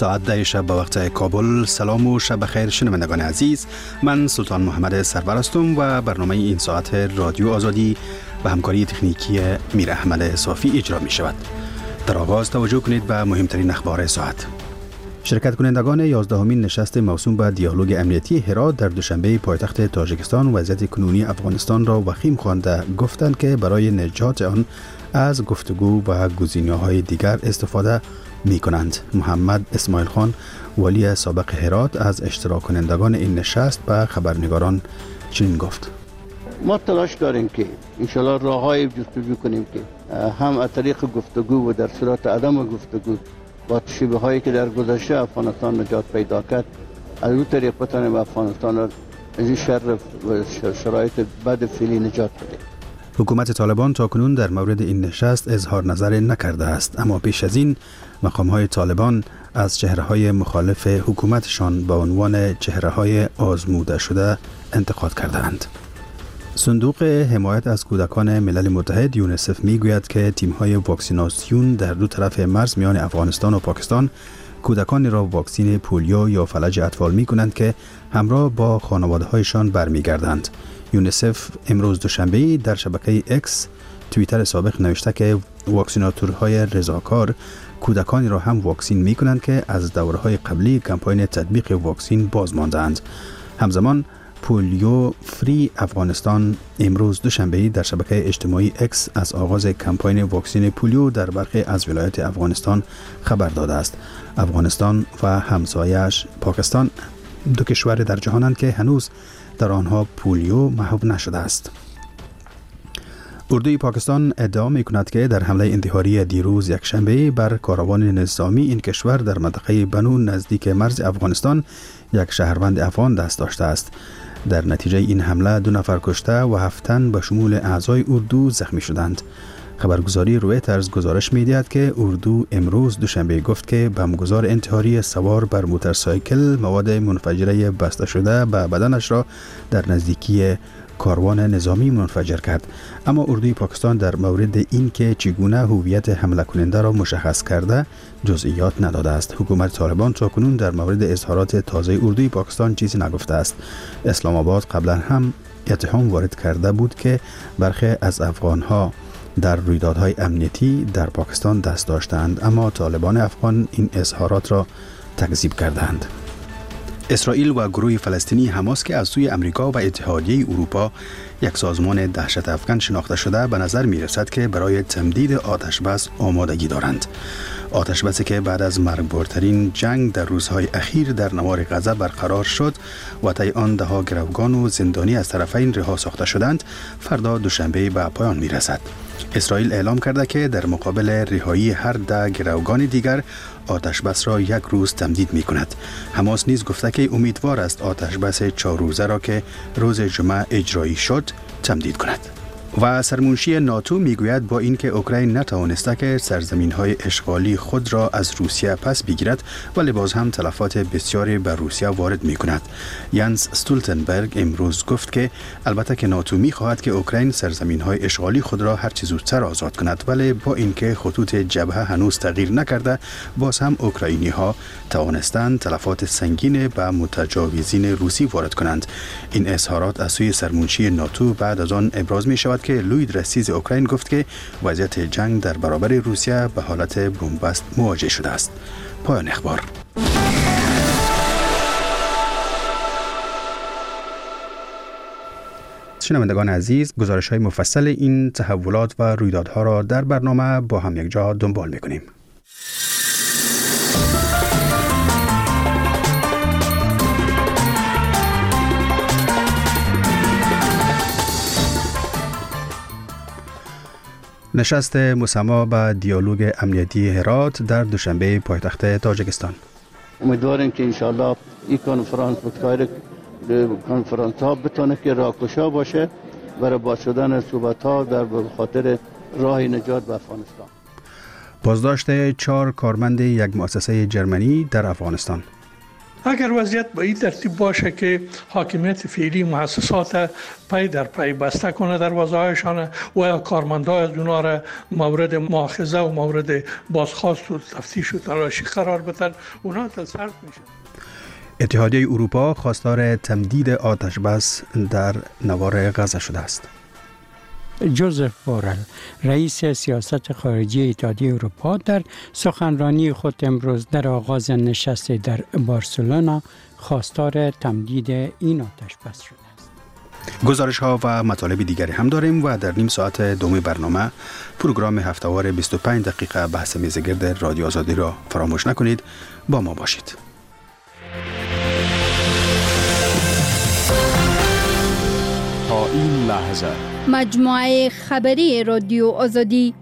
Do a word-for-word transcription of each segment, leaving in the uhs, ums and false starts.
ساعت ده شب به وقت کابل. سلام و شب بخیر شنوندگان عزیز، من سلطان محمد سرور هستم و برنامه این ساعت رادیو آزادی و همکاری تکنیکی میر احمد صافی اجرا می شود. در آغاز توجه کنید به مهمترین اخبار ساعت. شرکت کنندگان یازدهمین نشست موسوم به دیالوگ امنیتی هرات در دوشنبه پایتخت تاجیکستان وضعیت کنونی افغانستان را وخیم خوانده گفتند که برای نجات آن از گفتگو و گزینه‌های دیگر استفاده می کنند. محمد اسماعیل خان والی سابق هرات از اشتراک کنندگان این نشست به خبرنگاران چنین گفت: ما تلاش داریم که انشالله راه‌های جستجو کنیم که هم از طریق گفتگو و در صورت عدم گفتگو با شیوه هایی که در گذشته افغانستان نجات پیدا کرد از اون طریق بتانیم افغانستان را از این شر و شرایط بد فعلی نجات بده. حکومت طالبان تاکنون در مورد این نشست اظهار نظر نکرده است، اما پیش از این مقام‌های طالبان از چهره‌های مخالف حکومتشان به عنوان چهره‌های آزموده شده انتقاد کردند. صندوق حمایت از کودکان ملل متحد یونیسف میگوید که تیم‌های واکسیناسیون در دو طرف مرز میان افغانستان و پاکستان کودکانی را واکسین پولیو یا فلج اطفال می‌کنند که همراه با خانواده‌هایشان برمیگردند. یونیسف امروز دوشنبه در شبکه اکس توییتر سابق نوشته که واکسیناتورهای رضاکار کودکانی را هم واکسین می‌کنند که از دوره‌های قبلی کمپاین تطبیق واکسین باز ماندند. همزمان پولیو فری افغانستان امروز دوشنبه در شبکه اجتماعی اکس از آغاز کمپاین واکسین پولیو در برخی از ولایات افغانستان خبر داده است. افغانستان و همسایه‌اش پاکستان دو کشور در جهانند که هنوز در آنها پولیو محو نشده است. اردوی پاکستان ادعا می‌کند که در حمله انتحاری دیروز یکشنبه بر کاروان نظامی این کشور در منطقه بنو نزدیک مرز افغانستان یک شهروند افغان دست داشته است. در نتیجه این حمله دو نفر کشته و هفت تن به شمول اعضای اردو زخمی شدند. خبرگزاری رویترز گزارش می‌دهد که اردو امروز دوشنبه گفت که بمبگذار انتحاری سوار بر موتورسایکل مواد منفجره بسته شده به بدنش را در نزدیکی کاروان نظامی منفجر کرد، اما اردوی پاکستان در مورد این که چگونه هویت حمله کننده را مشخص کرده جزئیات نداده است. حکومت طالبان تاکنون در مورد اظهارات تازه اردوی پاکستان چیزی نگفته است. اسلام آباد قبلا هم اتهام وارد کرده بود که برخی از افغانها در رویدادهای امنیتی در پاکستان دست داشتند، اما طالبان افغان این اظهارات را تکذیب کردند. اسرائیل و گروه فلسطینی حماس که از سوی امریکا و اتحادیه اروپا یک سازمان دهشت افکن شناخته شده به نظر می رسد که برای تمدید آتش بس آمادگی دارند. آتش بسی که بعد از مرگبارترین جنگ در روزهای اخیر در نوار غزه برقرار شد و طی آن ده ها گروگان و زندانی از طرفین رها ساخته شدند، فردا دوشنبه به پایان می رسد. اسرائیل اعلام کرده که در مقابل رهایی هر ده گروگان دیگر آتش بس را یک روز تمدید می کند. حماس نیز گفته که امیدوار است آتش بس چهار روزه را که روز جمعه اجرایی شد تمدید کند. و سرمنشی ناتو میگوید با اینکه اوکراین نتوانسته که سرزمین‌های اشغالی خود را از روسیه پس بگیرد، ولی باز هم تلفات بسیاری بر روسیه وارد می‌کند. یانس استولتنبرگ امروز گفت که البته که ناتو می‌خواهد که اوکراین سرزمین‌های اشغالی خود را هر چه زودتر آزاد کند، ولی با اینکه خطوط جبهه هنوز تغییر نکرده، باز هم اوکراینی‌ها توانستند تلفات سنگین به متجاوزین روسی وارد کنند. این اظهارات از سوی سرمنشی ناتو بعد از آن ابراز می‌شود که لوید رئیس اوکراین گفت که وضعیت جنگ در برابر روسیه به حالت بنبست مواجه شده است. پایان اخبار. شنوندگان عزیز، گزارش‌های مفصل این تحولات و رویدادها را در برنامه با هم یک جا دنبال می‌کنیم. نشست مسما به دیالوگ امنیتی هرات در دوشنبه پایتخت تاجیکستان. امیدواریم که انشالله این کنفرانس متکایل کنفرانس ها بتونه که راهگشا باشه برای باز شدن صحبت ها در خاطر راه نجات به افغانستان. بازداشت چهار کارمند یک مؤسسه جرمنی در افغانستان. اگر وضعیت به این ترتیب باشه که حاکمیت فعلی مؤسسات پی در پی بسته کنه دروازه‌هایشان و کارمندان از اونها را مورد مؤاخذه و مورد بازخواست و تفتیش و تلاشی قرار بدن، اونها دلسرد میشن. اتحادیه اروپا خواستار تمدید آتش بس در نوار غزه شده است. جوزف بورل رئیس سیاست خارجی اتحادیه اروپا در سخنرانی خود امروز در آغاز نشست در بارسلونا خواستار تمدید این آتش بس شده است. گزارش ها و مطالب دیگری هم داریم و در نیم ساعت دوم برنامه پروگرام هفته‌وار بیست و پنج دقیقه بحث میزگرد رادیو آزادی را فراموش نکنید. با ما باشید. تا این لحظه مجموعه خبری رادیو آزادی.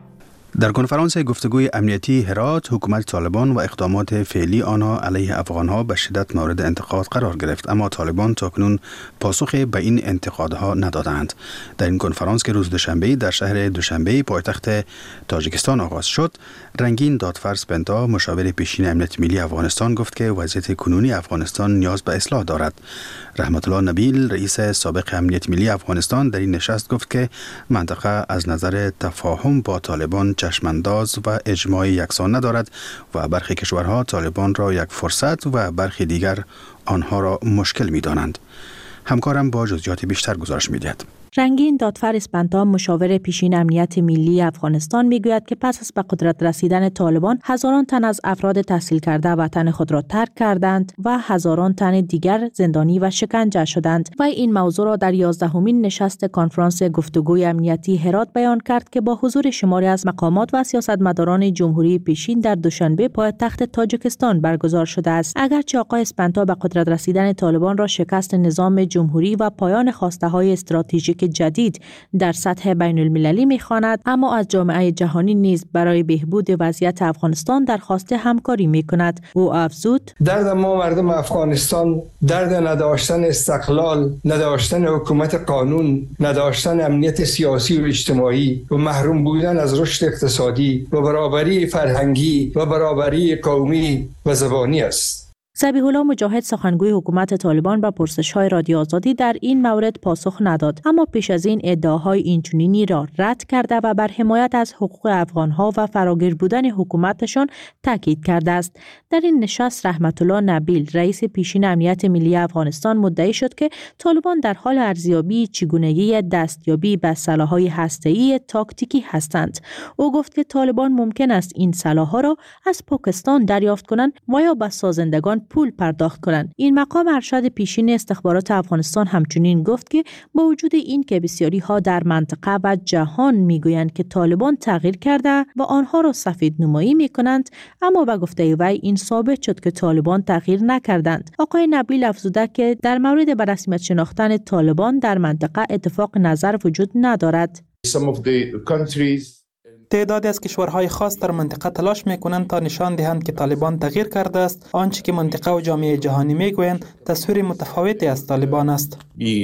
در کنفرانس گفتگوی امنیتی هرات، حکومت طالبان و اقدامات فعلی آنها علیه افغانها به شدت مورد انتقاد قرار گرفت، اما طالبان تاکنون پاسخی به این انتقادها ندادند. در این کنفرانس که روز دوشنبه در شهر دوشنبه پایتخت تاجیکستان آغاز شد، رنگین دادفرس پنتا، مشاور پیشین امنیت ملی افغانستان، گفت که وضعیت کنونی افغانستان نیاز به اصلاح دارد. رحمت الله نبیل، رئیس سابق امنیت ملی افغانستان، در این نشست گفت که منطقه از نظر تفاهم با طالبان چشمانداز و اجماع یکسان ندارد و برخی کشورها طالبان را یک فرصت و برخی دیگر آنها را مشکل می دانند. همکارم با جزئیات بیشتر گزارش می دهد. رنگین دادفر اسپنتا، مشاور پیشین امنیت ملی افغانستان، میگوید که پس از به قدرت رسیدن طالبان هزاران تن از افراد تحصیل کرده وطن خود را ترک کردند و هزاران تن دیگر زندانی و شکنجه شدند و این موضوع را در یازدهمین نشست کنفرانس گفتگوی امنیتی هرات بیان کرد که با حضور شماری از مقامات و سیاستمداران جمهوری پیشین در دوشنبه پایتخت تاجیکستان برگزار شده است. اگرچه آقای اسپنتا به قدرت رسیدن طالبان را شکست نظام جمهوری و پایان خواسته‌های استراتژیک جدید در سطح بین المللی می‌خواند، اما از جامعه جهانی نیز برای بهبود وضعیت افغانستان درخواست همکاری می‌کند. او افزود: درد ما مردم افغانستان درد نداشتن استقلال، نداشتن حکومت قانون، نداشتن امنیت سیاسی و اجتماعی و محروم بودن از رشد اقتصادی و برابری فرهنگی و برابری قومی و زبانی است. ذبیح الله مجاهد، سخنگوی حکومت طالبان، به پرسش‌های رادیو آزادی در این مورد پاسخ نداد، اما پیش از این ادعاهای اینچنینی را رد کرده و بر حمایت از حقوق افغان‌ها و فراگیر بودن حکومتشان تاکید کرده است. در این نشست رحمت الله نبیل، رئیس پیشین امنیت ملی افغانستان، مدعی شد که طالبان در حال ارزیابی چگونگی دستیابی به سلاح‌های هسته‌ای تاکتیکی هستند. او گفت که طالبان ممکن است این سلاح‌ها را از پاکستان دریافت کنند و یا به سازندگان پول پرداخت کنند. این مقام ارشد پیشین استخبارات افغانستان همچنین گفت که با وجود این که بسیاری ها در منطقه و جهان میگویند که طالبان تغییر کرده و آنها را سفید نمایی می کنند، اما به گفته وی این ثابت شد که طالبان تغییر نکردند. آقای نبیل افزوده که در مورد به رسمیت شناختن طالبان در منطقه اتفاق نظر وجود ندارد. تعدادی از کشورهای خاص در منطقه تلاش میکنند تا نشان دهند که طالبان تغییر کرده است. آنچه که منطقه و جامعه جهانی میگویند تصویر متفاوتی از طالبان است.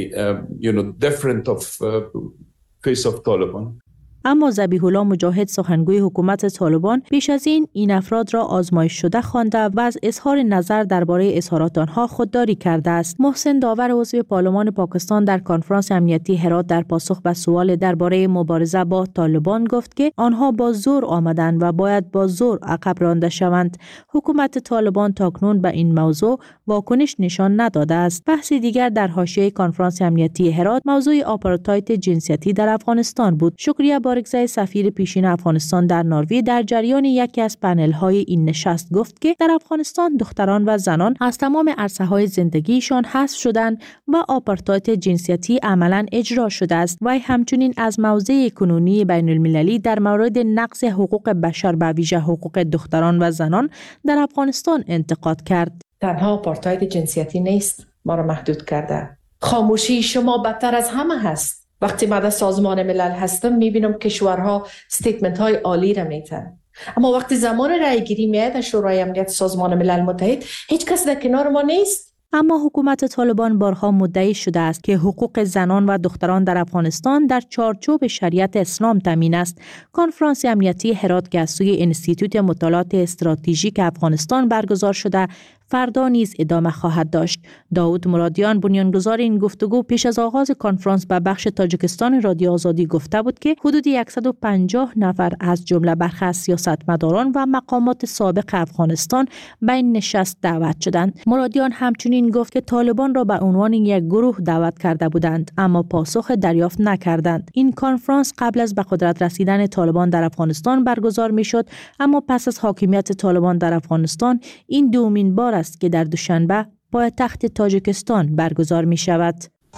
اما ذبیح الله مجاهد، سخنگوی حکومت طالبان، پیش از این این افراد را آزمایش شده خوانده و از اظهار نظر درباره اظهارات آنها خودداری کرده است. محسن داور، عضو پارلمان پاکستان، در کنفرانس امنیتی هرات در پاسخ به سوال درباره مبارزه با طالبان گفت که آنها با زور آمدند و باید با زور عقب رانده شوند. حکومت طالبان تاکنون به این موضوع واکنش نشان نداده است. بحث دیگر در حاشیه کنفرانس امنیتی هرات موضوع آپارتاید جنسیتی در افغانستان بود. شکریه بارگزای، سفیر پیشین افغانستان در نروژ، در جریان یکی از پنل‌های این نشست گفت که در افغانستان دختران و زنان از تمام عرصه‌های زندگیشان حذف شدند و آپارتاید جنسیتی عملاً اجرا شده است. و همچنین از موضع کنونی بین المللی در مورد نقض حقوق بشر به ویژه حقوق دختران و زنان در افغانستان انتقاد کرد. تنها آپارتاید جنسیتی نیست ما را محدود کرده. خاموشی شما بدتر از همه هست. وقتی بعد از سازمان ملل هستم میبینم کشورها استیتمنت های عالی را میتن، اما وقتی زمان رای گیری میاد در شورای امنیت سازمان ملل متحد هیچ کس در کنار ما نیست. اما حکومت طالبان بارها مدعی شده است که حقوق زنان و دختران در افغانستان در چارچوب شریعت اسلام تامین است. کنفرانس امنیتی هرات که از سوی انستیتوت مطالعات استراتژیک افغانستان برگزار شده، فردا نیز ادامه خواهد داشت. داود مرادیان بنیانگذار این گفتگو پیش از آغاز کنفرانس به بخش تاجیکستان رادیو آزادی گفته بود که حدود صد و پنجاه نفر از جمله برخی از سیاستمداران و مقامات سابق افغانستان به این نشست دعوت شدند. مرادیان همچنین گفت که طالبان را به عنوان یک گروه دعوت کرده بودند اما پاسخ دریافت نکردند. این کنفرانس قبل از به قدرت رسیدن طالبان در افغانستان برگزار می شد، اما پس از حاکمیت طالبان در افغانستان این دومین بار است که در دوشنبه پایتخت تاجیکستان برگزار می شود.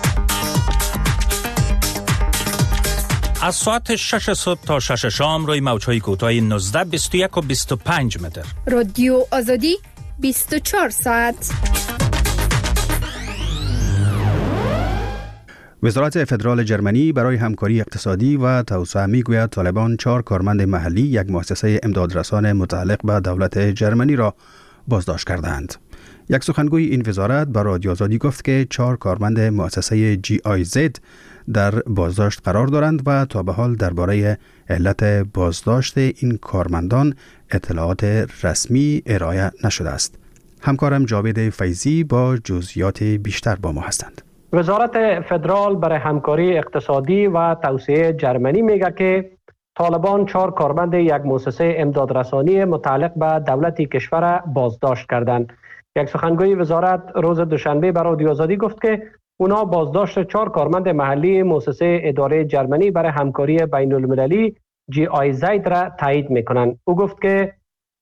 از ساعت شش صبح تا شش شام روی موج‌های کوتاه نوزده، بیست و یک و بیست و پنج متر. رادیو آزادی بیست و چهار ساعت. وزارت فدرال جرمنی برای همکاری اقتصادی و توسعه میگوید طالبان چهار کارمند محلی یک مؤسسه امدادرسان متعلق به دولت جرمنی را بازداشت کردند. یک سخنگوی این وزارت به رادیو آزادی گفت که چهار کارمند مؤسسه جی آی زد در بازداشت قرار دارند و تا به حال درباره علت بازداشت این کارمندان اطلاعات رسمی ارائه نشده است. همکارم جاوید فیضی با جزئیات بیشتر با ما هستند. وزارت فدرال برای همکاری اقتصادی و توسعه جرمنی میگه که طالبان چهار کارمند یک مؤسسه امدادرسانی متعلق به دولت کشور بازداشت کردند. یک سخنگوی وزارت روز دوشنبه برای رادیو آزادی گفت که اونا بازداشت چهار کارمند محلی مؤسسه اداره جرمنی برای همکاری بین المللی جی آی زد را تایید میکنند. او گفت که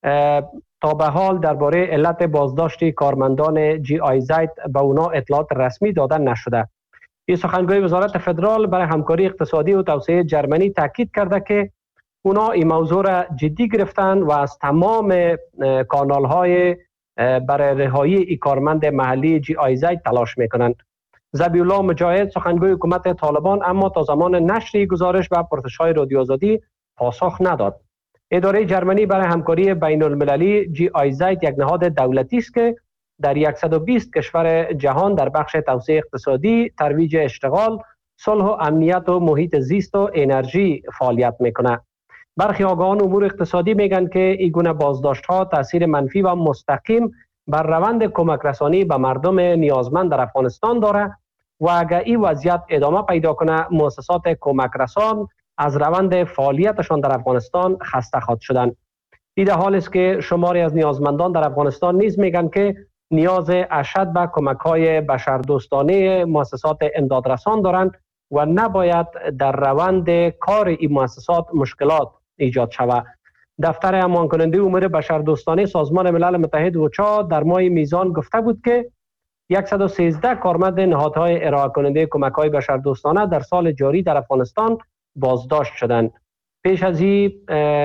تا به حال درباره علت بازداشت کارمندان جی آی زد به اونا اطلاعات رسمی دادن نشده. این سخنگوی وزارت فدرال برای همکاری اقتصادی و توسعه جرمنی تاکید کرده که اونا این موضوع را جدی گرفتن و از تمام کانال های برای رهایی ای کارمند محلی جی آی زد تلاش میکنند. ذبیحالله مجاهد سخنگوی حکومت طالبان اما تا زمان نشر گزارش و پرسش‌های رادیو آزادی پاسخ نداد. اداره جرمنی برای همکاری بین المللی جی آی زد یک نهاد دولتی است که در صد و بیست کشور جهان در بخش توسعه اقتصادی، ترویج اشتغال، صلح و امنیت و محیط زیست و انرژی فعالیت میکنه. برخی آگاهان امور اقتصادی میگن که این گونه بازداشت‌ها تاثیر منفی و مستقیم بر روند کمک رسانی به مردم نیازمند در افغانستان داره و اگر این وضعیت ادامه پیدا کنه مؤسسات کمک رسان از روند فعالیتشان در افغانستان خسته خواهد شدند. این در حالی است که شماری از نیازمندان در افغانستان نیز میگن که نیاز اشد به کمک‌های بشردوستانه مؤسسات امدادرسان دارند و نباید در روند کار این مؤسسات مشکلات ایجاد شود. دفتر امان کننده امور بشردوستانه سازمان ملل متحد اوچا در ماه میزان گفته بود که صد و سیزده کارمند نهادهای ارائه کننده کمک‌های بشردوستانه در سال جاری در افغانستان بازداشت شدند. پیش از این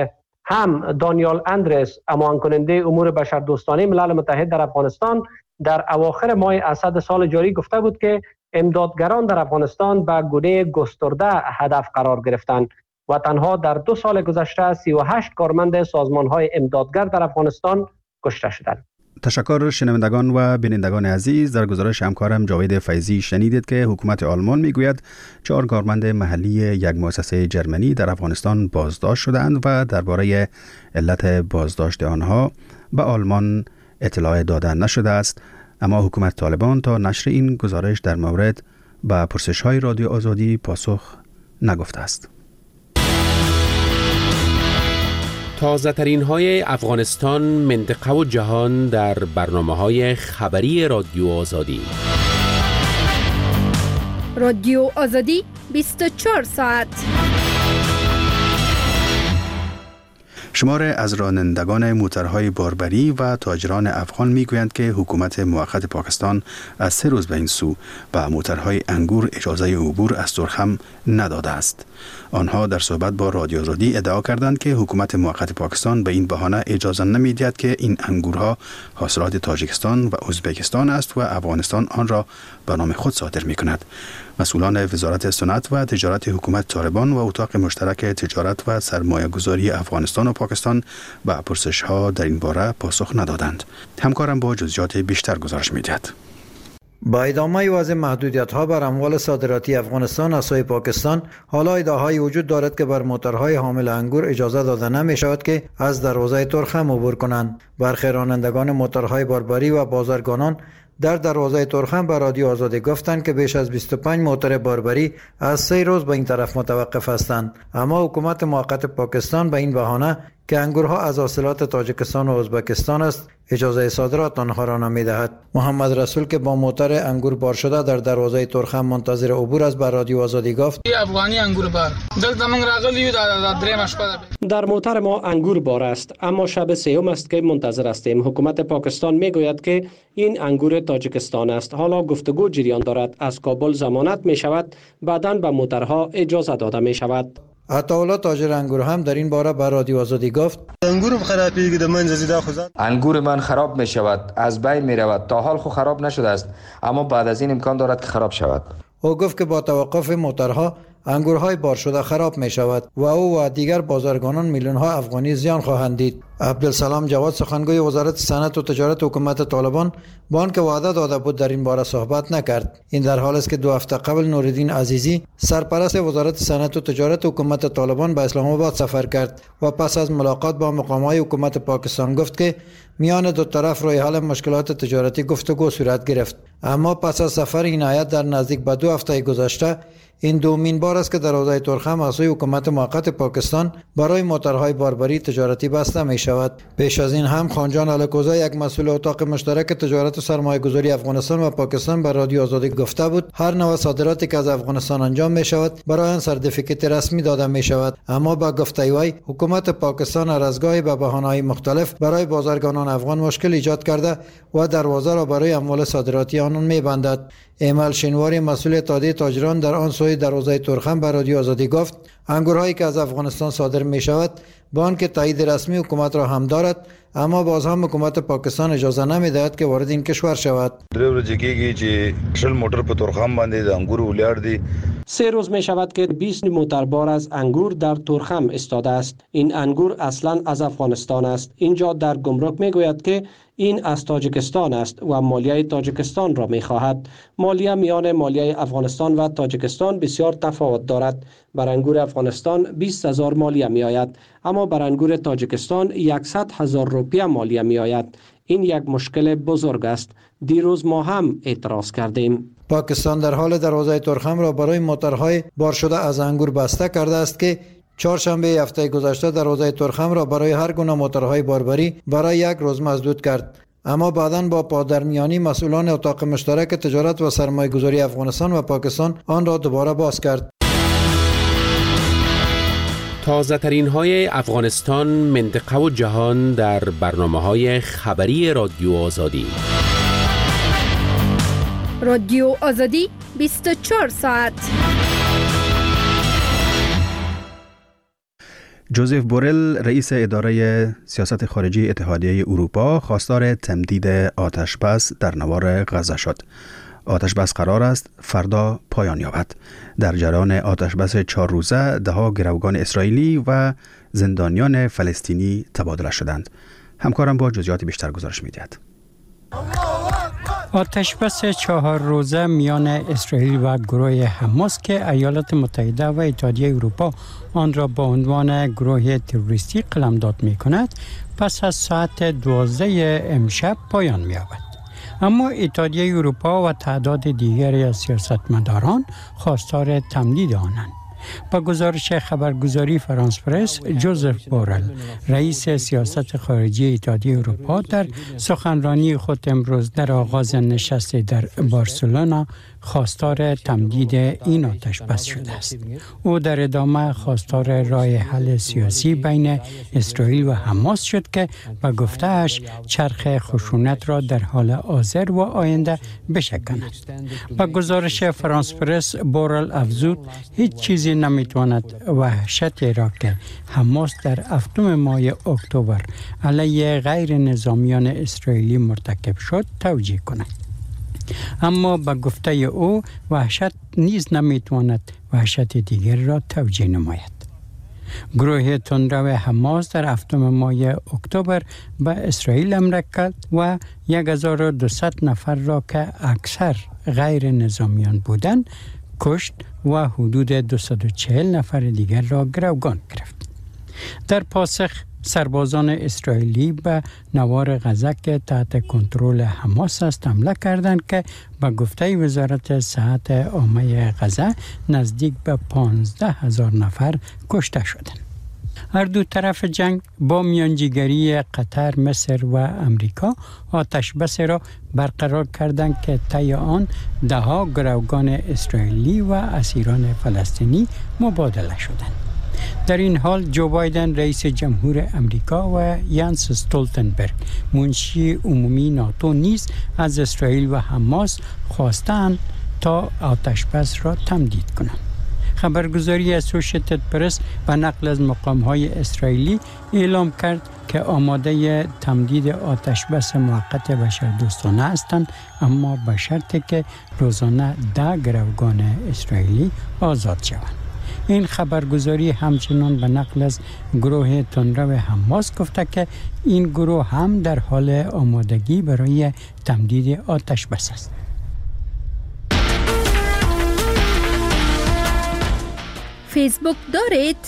هم دانیال اندرس امان کننده امور بشردوستانه ملل متحد در افغانستان در اواخر ماه اسد سال جاری گفته بود که امدادگران در افغانستان به گونه گسترده هدف قرار گرفتند و تنها در دو سال گذشته سی و هشت کارمند سازمان‌های امدادگر در افغانستان کشته شدند. تشکر شنوندگان و بینندگان عزیز. در گزارش همکارم جاوید فیضی شنیدید که حکومت آلمان میگوید چهار کارمند محلی یک مؤسسه جرمنی در افغانستان بازداشت شدند و درباره علت بازداشت آنها به آلمان اطلاع داده نشده است، اما حکومت طالبان تا نشر این گزارش در مورد به پرسش‌های رادیو آزادی پاسخ نگفته است. تازه ترین های افغانستان، منطقه و جهان در برنامه های خبری رادیو آزادی. رادیو آزادی بیست و چهار ساعت. شمار از رانندگان موترهای باربری و تاجران افغان میگویند که حکومت موقت پاکستان از سه روز به این سو به موترهای انگور اجازه عبور از سرخم نداده است. آنها در صحبت با رادیو آزادی ادعا کردند که حکومت موقت پاکستان به این بهانه اجازه نمیدهد که این انگورها حاصلات تاجیکستان و ازبکستان است و افغانستان آن را به نام خود صادر می‌کند. مسئولان وزارت صنعت و تجارت حکومت طالبان و اتاق مشترک تجارت و سرمایه‌گذاری افغانستان و پاکستان به پرسش‌ها در این باره پاسخ ندادند. همکارم با جزئیات بیشتر گزارش می‌دهد. با ادامه وضع محدودیت‌ها بر اموال صادراتی افغانستان از سوی پاکستان، حالا ادعاهایی وجود دارد که بر موترهای حامل انگور اجازه داده نمی‌شود که از دروازه ترخم عبور کنند. برخی رانندگان موترهای باربری و بازرگانان در دروازه ترخم به رادیو آزادی گفتند که بیش از بیست و پنج موتر باربری از سه روز به این طرف متوقف هستند، اما حکومت موقت پاکستان به این بهانه که انگورها از حاصلات تاجیکستان و ازبکستان است اجازه صادرات آنها را نمی‌دهد. محمد رسول که با موتر انگور بار شده در دروازه ترخم منتظر عبور است به رادیو آزادی گفت: افغانی انگور بار دلته من راغلی در دریم شپه در موتر ما انگور بار است، اما شب سوم است که منتظر هستیم. حکومت پاکستان میگوید که این انگور تاجیکستان است. حالا گفتگو جریان دارد. از کابل ضمانت می شود بعداً به موترها اجازه داده می شود. عطاالله تاجر انگور هم در این باره به رادیو آزادی گفت: انگور خرابی که من زیاده خودم انگور من خراب می شود، از بین می رود. تا حال خو خراب نشده است، اما بعد از این امکان دارد که خراب شود. او گفت که با توقف موترها انگورهای بار شده خراب می شود و او و دیگر بازرگانان میلیون ها افغانی زیان خواهند دید. عبدالسلام جواد سخنگوی وزارت صنعت و تجارت حکومت طالبان با آنکه وعده داده بود در این باره صحبت نکرد. این در حالی است که دو هفته قبل نورالدین عزیزی سرپرست وزارت صنعت و تجارت حکومت طالبان به اسلام آباد سفر کرد و پس از ملاقات با مقامات حکومت پاکستان گفت که میان دو طرف روی حل مشکلات تجارتی گفتگو صورت گرفت. اما پس از سفر این هیئت در نزدیک به دو هفته گذشته این دومین بار است که دروازه ترخم از سوی حکومت موقت پاکستان برای موترهای باربری تجارتی بسته می شود. پیش از این هم خانجان الکوزا یک مسئول اتاق مشترک تجارت و سرمایه گذاری افغانستان و پاکستان بر رادیو آزادی گفته بود هر نوع صادراتی که از افغانستان انجام می شود برای آن سرتیفیکت رسمی داده می شود. اما با گفته وی حکومت پاکستان هر از گاهی به بهانه‌های مختلف برای بازرگانان افغان مشکل ایجاد کرده و دروازه را برای اموال صادراتی آنان می بندد. ایمل شینواری مسئول اتحادیه تاجران در آن سوی دروازه ترخم به رادیو آزادی گفت انگورهایی که از افغانستان صادر می شود با آنکه تایید رسمی حکومت را هم دارد اما باز هم حکومت پاکستان اجازه نمی دهد که وارد این کشور شود. درې ورځې کېږي چې شل موټر په ترخم باندې د انګور ولاړ دي. سه روز می شود که بیست موتر بار از انگور در ترخم ایستاده است. این انگور اصلا از افغانستان است. اینجا در گمرک می گوید که این از تاجیکستان است و مالیه تاجیکستان را می خواهد. مالیه میان مالیه افغانستان و تاجیکستان بسیار تفاوت دارد. بر انگور افغانستان بیست هزار مالیه می آید، اما بر انگور تاجیکستان صد هزار روپیه مالیه می آید. این یک مشکل بزرگ است. دیروز ما هم اعتراض کردیم. پاکستان در حال دروازه ترخم را برای موترهای بار شده از انگور بسته کرده است که چهارشنبه هفته گذشته دروازه ترخم را برای هر گونه موترهای باربری برای یک روز مسدود کرد. اما بعداً با پادرمیانی مسئولان اتاق مشترک تجارت و سرمایه گذاری افغانستان و پاکستان آن را دوباره باز کرد. تازه ترین های افغانستان، منطقه و جهان در برنامه های خبری رادیو آزادی. رادیو آزادی بیست و چهار ساعت. جوزف بورل رئیس اداره سیاست خارجی اتحادیه اروپا خواستار تمدید آتش بس در نوار غزه شد. آتش بس قرار است فردا پایان یابد. در جریان آتش بس چهار روزه دهها گروگان اسرائیلی و زندانیان فلسطینی تبادله شدند. همکارم با جزئیات بیشتر گزارش می‌دهد. آتش بس چهار روزه میان اسرائیل و گروه حماس که ایالات متحده و اتحادیه اروپا آن را با عنوان گروه تروریستی قلمداد می‌کند پس از ساعت دوازده امشب پایان می‌یابد. اما اتحادیه اروپا و تعداد دیگری از سیاستمداران خواستار تمدید آنند. با گزارش خبرگزاری فرانس پرس، جوزف بورل رئیس سیاست خارجی اتحادیه اروپا در سخنرانی خود امروز در آغاز نشست در بارسلونا خواستار تمدید این آتش بس شده است. او در ادامه خواستار راه حل سیاسی بین اسرائیل و حماس شد که با گفته‌اش چرخ خشونت را در حال حاضر و آینده بشکند. با گزارش فرانس پرس، بورل افزود هیچ چیزی نمیتواند وحشتی را که حماس در هفتم ماه اکتبر علیه غیر نظامیان اسرائیلی مرتکب شد توجیه کند. اما با گفته او وحشت نیز نمیتواند وحشت دیگر را توجیه نماید. گروه تندرو حماس در هفتم ماه اکتبر به اسرائیل حمله کرد و هزار و دویست نفر را که اکثر غیر نظامیان بودند کشت و حدود دویست و چهل نفر دیگر را گروگان گرفت. در پاسخ سربازان اسرائیلی به نوار غزه که تحت کنترل حماس است حمله کردند که به گفته وزارت صحت عامه غزه نزدیک به پانزده هزار نفر کشته شدند. هر دو طرف جنگ با میانجیگری قطر، مصر و امریکا آتش بس را برقرار کردند که طی آن ده ها گروگان اسرائیلی و اسیران فلسطینی مبادله شدند. در این حال جو بایدن رئیس جمهور امریکا و یانس استولتنبرگ منشی عمومی ناتو نیز از اسرائیل و حماس خواستند تا آتش بس را تمدید کنند. خبرگزاری اسوشیتد پرس به نقل از مقام‌های اسرائیلی اعلام کرد که آماده تمدید آتش بس موقت بشردوستانه هستند، اما به شرطی که روزانه ده گروگان اسرائیلی آزاد شوند. این خبرگزاری همچنان به نقل از گروه تندرو حماس گفته که این گروه هم در حال آمادگی برای تمدید آتش بس است. فیسبوک دارید؟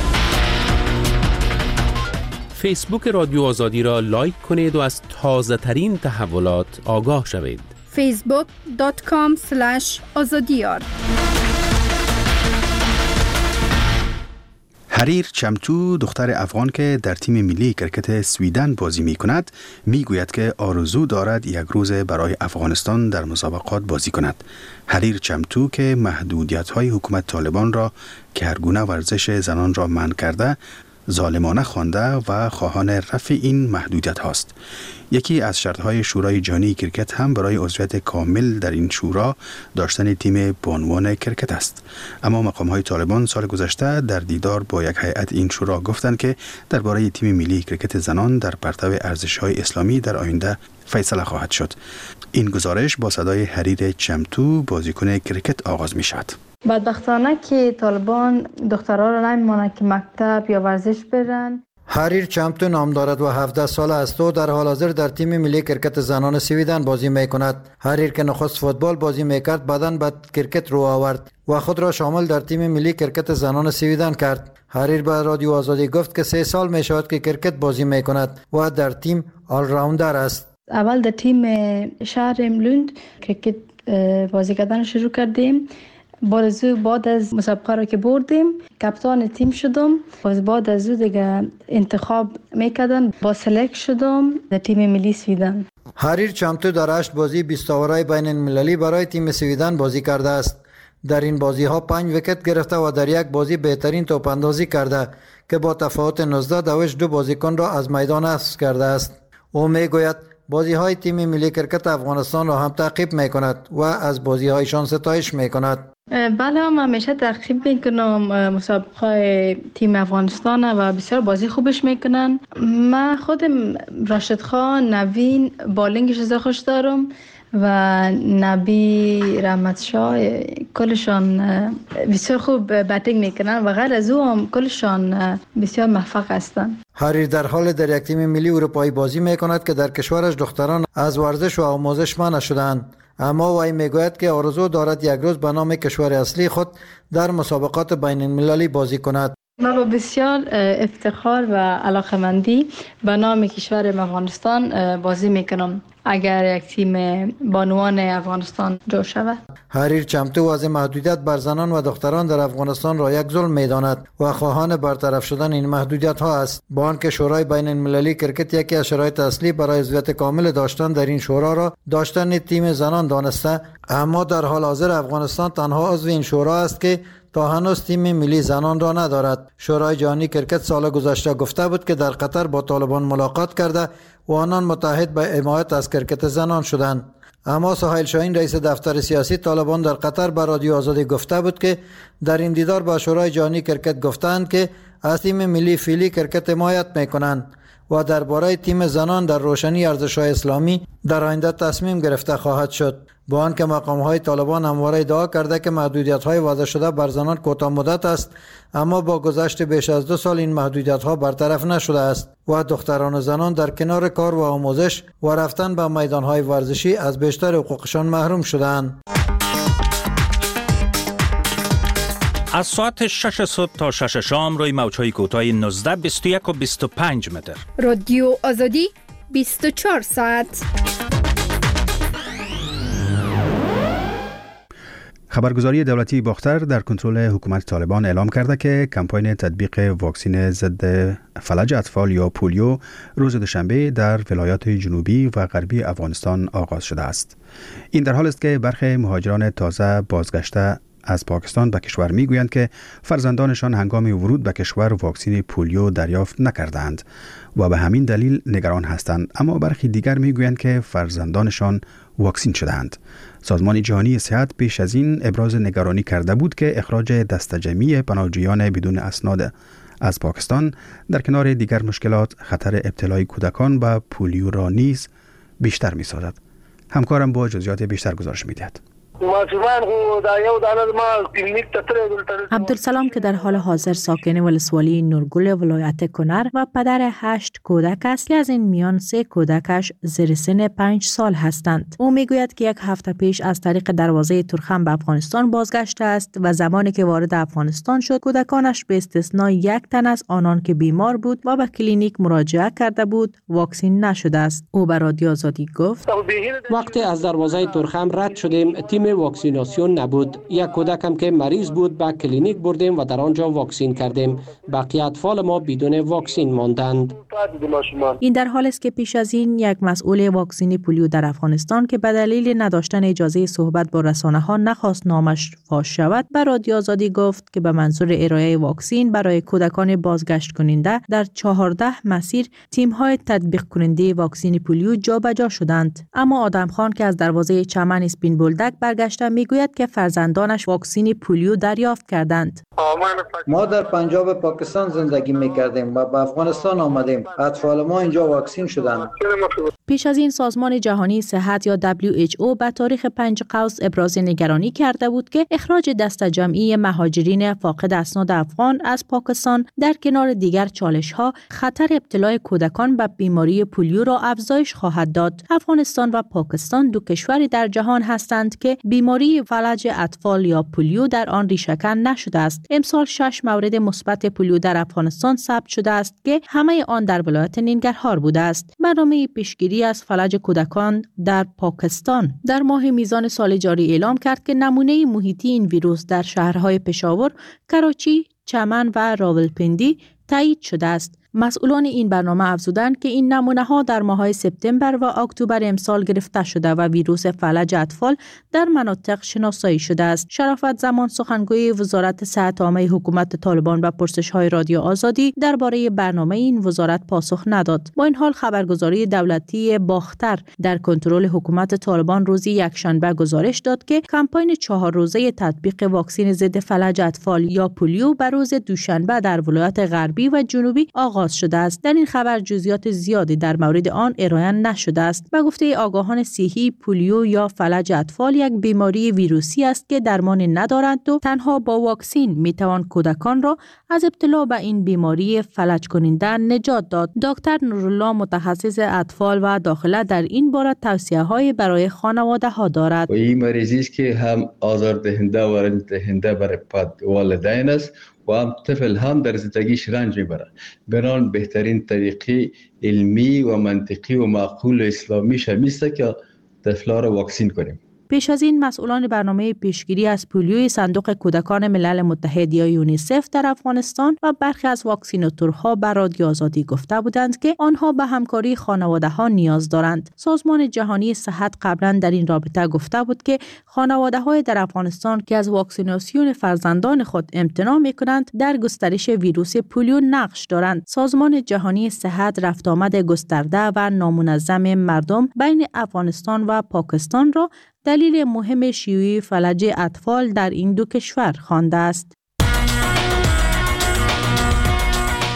فیسبوک رادیو آزادی را لایک کنید و از تازه ترین تحولات آگاه شوید. فیسبوک دات کام اسلش آزادیار. حریر چمتو، دختر افغان که در تیم ملی کرکت سویدن بازی می کند، می گوید که آرزو دارد یک روز برای افغانستان در مسابقات بازی کند. حریر چمتو که محدودیت های حکومت طالبان را که هر گونه ورزش زنان را منع کرده، ظالمانه خوانده و خواهان رفع این محدودیت هاست. یکی از شرطهای شورای جهانی کرکت هم برای عضویت کامل در این شورا داشتن تیم بانوان کرکت است. اما مقام‌های طالبان سال گذشته در دیدار با یک هیئت این شورا گفتند که درباره تیم ملی کرکت زنان در پرتو ارزش‌های اسلامی در آینده فیصله خواهد شد. این گزارش با صدای حریر چمتو، بازیکن کرکت آغاز می شود. بدبختانه که طالبان دخترها را نمی‌مانند که مکتب یا ورزش برن. حریر چمتو نام دارد و هفده سال است و در حال حاضر در تیم ملی کرکت زنان سویدن بازی می کند. حریر که نخست فوتبال بازی می کرد، بعداً به کرکت رو آورد و خود را شامل در تیم ملی کرکت زنان سویدن کرد. حریر به رادیو آزادی گفت که سه سال می شود که کرکت بازی می کند و در تیم آل راوندر است. اول در تیم شهر لوند کرکت بازی کردن شروع کردیم. بعد از بعد از مسابقه را که بردیم کپتان تیم شدم. باز بعد از دیگه انتخاب میکردن، با سلکت شدم در تیم ملی سویدن. حریر چمتو در هشت بازی بیست اوورهای بین المللی برای تیم سویدن بازی کرده است. در این بازی ها پنج ویکت گرفته و در یک بازی بهترین توپ اندازی کرده که با تفاوت نوزده دوش دو بازیکن را از میدان حذف کرده است. او میگوید بازی های تیم ملی کرکت افغانستان را هم تعقیب می کند و از بازی هایشان ستایش می کند. بله، هم همیشه تعقیب میکنم مسابقه تیم افغانستان و بسیار بازی خوبش میکنن. من خودم راشد خان، نوین، بالینگش از خوش دارم و نبی رحمت شاه، کلشان بسیار خوب باتینگ میکنن و غیر از او هم کلشان بسیار موفق هستند. حریر در حال در یک تیم ملی اروپایی بازی میکند که در کشورش دختران از ورزش و آموزش منع شدند، اما وی میگوید که آرزو دارد یک روز به نام کشور اصلی خود در مسابقات بین المللی بازی کند. من با بسیار افتخار و علاقمندی به نام کشور افغانستان بازی میکنم اگر یک تیم بانوان افغانستان جو شود. حریر چمتو از محدودیت بر زنان و دختران در افغانستان را یک ظلم میداند و خواهان برطرف شدن این محدودیت ها است، با آنکه شورای بین المللی کرکت یکی از شرایط اصلی برای عضویت کامل داشتن در این شورا را داشتن تیم زنان دانسته، اما در حال حاضر افغانستان تنها عضو این شورا است که تا هنوز تیم ملی زنان را ندارد. شورای جهانی کرکت سال گذشته گفته بود که در قطر با طالبان ملاقات کرده و آنان متحد به حمایت از کرکت زنان شدند. اما سهیل شاهین رئیس دفتر سیاسی طالبان در قطر به رادیو آزادی گفته بود که در این دیدار با شورای جهانی کرکت گفتند که از تیم ملی فیلی کرکت حمایت میکنند و درباره تیم زنان در روشنی ارزش‌های اسلامی در آینده تصمیم گرفته خواهد شد. با آنکه مقام‌های طالبان همواره ادعا کرده که محدودیت‌های وضع شده بر زنان کوتاه مدت است، اما با گذشت بیش از دو سال این محدودیت‌ها برطرف نشده است و دختران و زنان در کنار کار و آموزش و رفتن به میدان‌های ورزشی از بیشتر حقوقشان محروم شدند. از ساعت شش صبح تا شش شام روی موج‌های کوتاه نوزده، بیست و یک و بیست و پنج متر. رادیو آزادی بیست و چهار ساعت. خبرگزاری دولتی باختر در کنترل حکومت طالبان اعلام کرده که کمپاین تطبیق واکسن ضد فلج اطفال یا پولیو روز دوشنبه در ولایات جنوبی و غربی افغانستان آغاز شده است. این در حال است که برخی مهاجران تازه بازگشته از پاکستان به کشور میگویند که فرزندانشان هنگام ورود به کشور واکسن پولیو دریافت نکردند و به همین دلیل نگران هستند، اما برخی دیگر میگویند که فرزندانشان واکسین شدند. سازمان جهانی صحت پیش از این ابراز نگرانی کرده بود که اخراج دسته جمعی پناهجویان بدون اسناد از پاکستان در کنار دیگر مشکلات خطر ابتلای کودکان به پولیو را نیز بیشتر می‌سازد. همکارم با جزئیات بیشتر گزارش می‌دهد. عبدالسلام که در حال حاضر ساکن ولسوالی نورگل ولایت کنر و پدر هشت کودک است که از این میان سه کودکش زیر سن پنج سال هستند. او میگوید که یک هفته پیش از طریق دروازه ترخم به افغانستان بازگشته است و زمانی که وارد افغانستان شد کودکانش به استثنای یک تن از آنان که بیمار بود و به کلینیک مراجعه کرده بود واکسین نشده است. او به رادیو آزادی گفت وقتی از دروازه ترخم رد شدیم تیم واکسیناسیون نبود. یک کودکم که مریض بود به کلینیک بردیم و در آنجا واکسین کردیم. بقیه اطفال ما بدون واکسین ماندند. این در حال است که پیش از این یک مسئول واکسن پولیو در افغانستان که به دلیل نداشتن اجازه صحبت با رسانه‌ها نخواست نامش فاش شود به رادیو آزادی گفت که به منظور ارائه واکسین برای کودکان بازگشت کننده در چهارده مسیر تیم‌های تطبیق کننده واکسن پولیو جابجا شدند. اما آدم خان که از دروازه چمن اسپین بولدک برگشته میگوید که فرزندانش واکسن پولیو دریافت کردند. ما در پنجاب پاکستان زندگی میکردیم و به افغانستان آمدیم. اطفال ما اینجا واکسین شدند. پیش از این سازمان جهانی صحت یا دبلیو اچ او به تاریخ پنج قوس ابراز نگرانی کرده بود که اخراج دسته جمعی مهاجرین فاقد اسناد افغان از پاکستان در کنار دیگر چالش‌ها خطر ابتلای کودکان به بیماری پولیو را افزایش خواهد داد. افغانستان و پاکستان دو کشوری در جهان هستند که بیماری فلج اطفال یا پولیو در آن ریشه‌کن نشده است. امسال شش مورد مثبت پولیو در افغانستان ثبت شده است که همه آن در ولایت ننگرهار بوده است. برنامه پیشگیری از فلج کودکان در پاکستان در ماه میزان سال جاری اعلام کرد که نمونه محیطی این ویروس در شهرهای پشاور، کراچی، چمن و راولپندی تایید شده است. مسئولان این برنامه افزودند که این نمونه ها در ماه‌های سپتامبر و اکتبر امسال گرفته شده و ویروس فلج اطفال در مناطق شناسایی شده است. شرافت زمان سخنگوی وزارت صحت عامه حکومت طالبان به پرسش‌های رادیو آزادی درباره برنامه این وزارت پاسخ نداد. با این حال خبرگزاری دولتی باختر در کنترل حکومت طالبان روز یکشنبه گزارش داد که کمپاین چهار روزه تطبیق واکسن ضد فلج اطفال یا پولیو بر روز دوشنبه در ولایات غربی و جنوبی آغاز شده است. در این خبر جزئیات زیادی در مورد آن ارائه نشده است. به گفته آگاهان صحی پولیو یا فلج اطفال یک بیماری ویروسی است که درمان ندارد و تنها با واکسن میتوان کودکان را از ابتلا به این بیماری فلج کننده نجات داد. دکتر نورالله متخصص اطفال و داخله در این باره توصیه‌های برای خانواده ها دارد. و این مریضی است که هم آزاردهنده و رنج دهنده برای والدین است و هم طفل هم در زندگیش رنج میبره. بران بهترین طریقی علمی و منطقی و معقول و اسلامی شمیسته که طفلا را واکسین کنیم. پیش از این مسئولان برنامه پیشگیری از پولیوی صندوق کودکان ملل متحد یا یونیسف در افغانستان و برخی از واکسیناتورها به رادیو آزادی گفته بودند که آنها به همکاری خانواده‌ها نیاز دارند. سازمان جهانی صحت قبلا در این رابطه گفته بود که خانواده‌های در افغانستان که از واکسیناسیون فرزندان خود امتناع می‌کنند در گسترش ویروس پولیو نقش دارند. سازمان جهانی صحت رفت آمد گسترده و نامنظم مردم بین افغانستان و پاکستان را دلیل مهم شیوع فلج اطفال در این دو کشور خوانده است.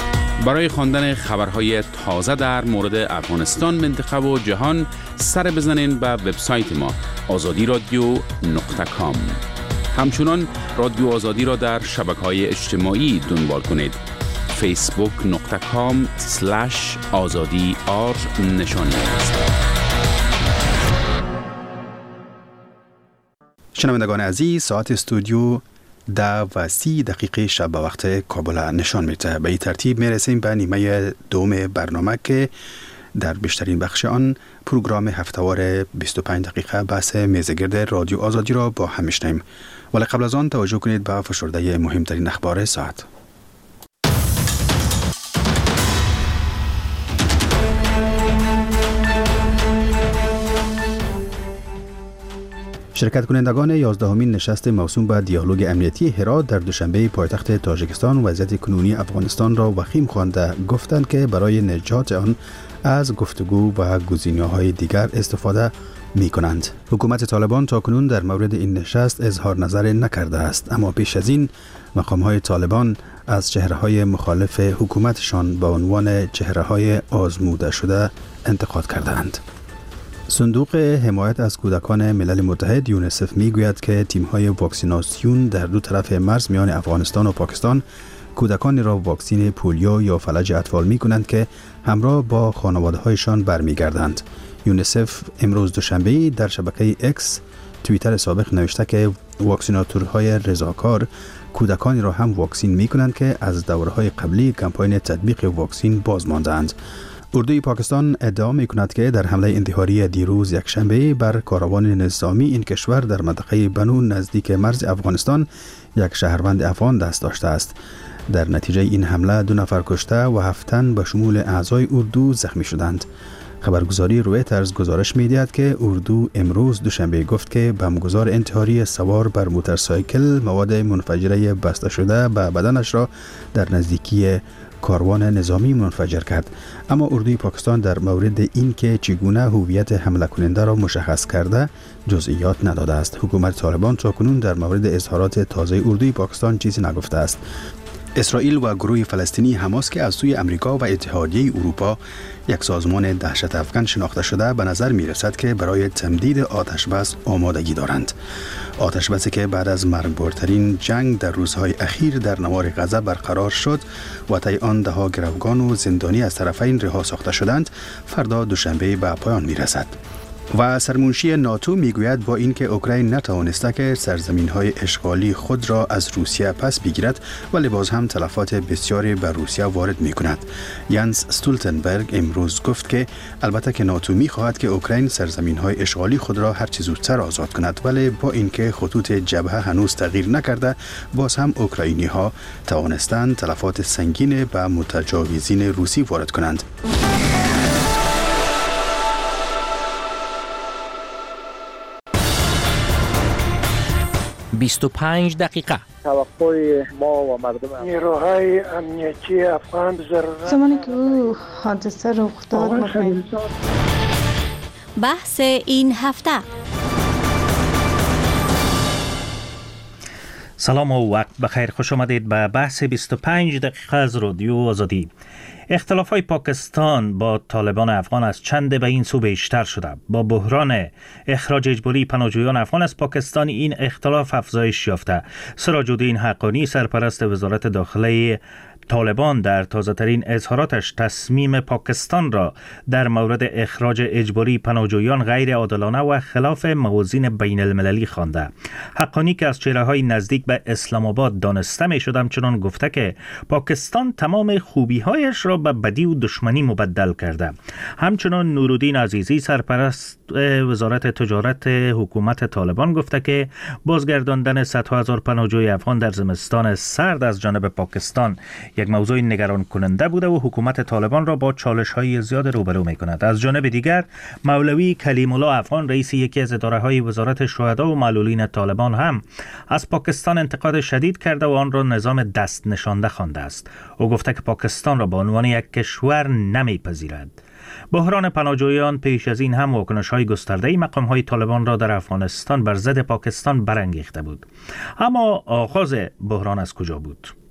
برای خواندن خبرهای تازه در مورد افغانستان، منطقه و جهان سر بزنین به وبسایت ما آزادی رادیو نقطه کام. همچنان رادیو آزادی را در شبکه‌های اجتماعی دنبال کنید. فیسبوک نقطه کام سلش آزادی آر نشانی است. شنوندگان عزیز، ساعت استودیو ده و سی دقیقه شب به وقت کابل نشان میده. به این ترتیب میرسیم به نیمه دوم برنامه که در بیشترین بخش آن پروگرام هفته‌وار بیست و پنج دقیقه بحث میزگرد رادیو آزادی را با هم میشنویم. ولی قبل از آن توجه کنید به فشرده مهمترین اخبار ساعت. شرکت کنندگان یازدهمین نشست موسوم به دیالوگ امنیتی هرات در دوشنبه پایتخت تاجیکستان وضعیت کنونی افغانستان را وخیم خوانده گفتند که برای نجات آن از گفتگو و گزینه‌های دیگر استفاده می کنند. حکومت طالبان تاکنون در مورد این نشست اظهار نظر نکرده است، اما پیش از این مقام‌های طالبان از چهره‌های مخالف حکومتشان به عنوان چهره‌های آزموده شده انتقاد کردند. صندوق حمایت از کودکان ملل متحد یونیسف میگوید که تیم‌های واکسیناسیون در دو طرف مرز میان افغانستان و پاکستان کودکانی را واکسین پولیو یا فلج اطفال می‌کنند که همراه با خانواده‌هایشان برمیگردند. یونیسف امروز دوشنبه در شبکه اکس توییتر سابق نوشته که واکسیناتورهای رضاکار کودکانی را هم واکسین می‌کنند که از دوره‌های قبلی کمپاین تطبیق واکسین باز ماندند. اردوی پاکستان ادعا می‌کند که در حمله انتحاری دیروز یکشنبه بر کاروان نظامی این کشور در منطقه بنو نزدیک مرز افغانستان یک شهروند افغان دست داشته است. در نتیجه این حمله دو نفر کشته و هفت تن به شمول اعضای اردو زخمی شدند. خبرگزاری رویترز گزارش می‌دهد که اردو امروز دوشنبه گفت که بمبگذار انتحاری سوار بر موتورسایکل مواد منفجره بسته شده به بدنش را در نزدیکی کاروان نظامی منفجر کرد، اما اردوی پاکستان در مورد این که چگونه هویت حمله کننده را مشخص کرده جزئیات نداده است. حکومت طالبان تاکنون در مورد اظهارات تازه اردوی پاکستان چیزی نگفته است. اسرائیل و گروه فلسطینی حماس که از سوی امریکا و اتحادیه اروپا یک سازمان دهشت افکن شناخته شده به نظر می رسد که برای تمدید آتش بس آمادگی دارند. آتش بسی که بعد از مرگبارترین جنگ در روزهای اخیر در نوار غزه برقرار شد و طی آن ده ها گروگان و زندانی از طرفین رها ساخته شدند، فردا دوشنبه به پایان می رسد. و سرمنشی ناتو میگوید با اینکه اوکراین نتوانسته که سرزمین‌های اشغالی خود را از روسیه پس بگیرد، ولی باز هم تلفات بسیاری بر روسیه وارد می‌کند. یانس استولتنبرگ امروز گفت که البته که ناتو می‌خواهد که اوکراین سرزمین‌های اشغالی خود را هر چه زودتر آزاد کند، ولی با اینکه خطوط جبهه هنوز تغییر نکرده، باز هم اوکراینی‌ها توانستند تلفات سنگین به متجاوزین روسی وارد کنند. بیست و پنج دقیقه. توقع ما و مردم نیروهای امنیتی افغان ضرورت زمانی که او حادثه رخ داد بحث این هفته. سلام و وقت بخیر، خوش آمدید به بحث بیست و پنج دقیقه از رادیو آزادی. اختلاف‌های پاکستان با طالبان افغان از چند به این سو بیشتر شده. با بحران اخراج اجباری پناهجویان افغان از پاکستان این اختلاف افزایش یافته. سراج الدین حقانی سرپرست وزارت داخله طالبان در تازه‌ترین اظهاراتش تصمیم پاکستان را در مورد اخراج اجباری پناهجویان غیر عادلانه و خلاف موازین بین المللی خوانده. حقانی که از چهره‌های نزدیک به اسلام آباد دانسته می‌شد همچنان گفته که پاکستان تمام خوبی‌هایش را به بدی و دشمنی مبدل کرده. همچنان نورالدین عزیزی سرپرست وزارت تجارت حکومت طالبان گفته که بازگرداندن صدها هزار پناهجوی افغان در زمستان سرد از جانب پاکستان یک موضوع نگران کننده بوده و حکومت طالبان را با چالش‌های زیاد روبرو می‌کند. از جانب دیگر مولوی کلیم الله افغان رئیس یکی از اداره‌های وزارت شهدا و معلولین طالبان هم از پاکستان انتقاد شدید کرده و آن را نظام دست نشانده خوانده است. او گفته که پاکستان را به عنوان یک کشور نمی‌پذیرد. بحران پناهجویان پیش از این هم واکنش‌های گسترده‌ای مقام‌های طالبان را در افغانستان بر ضد پاکستان برانگیخته بود. اما آغاز بحران از کجا بود؟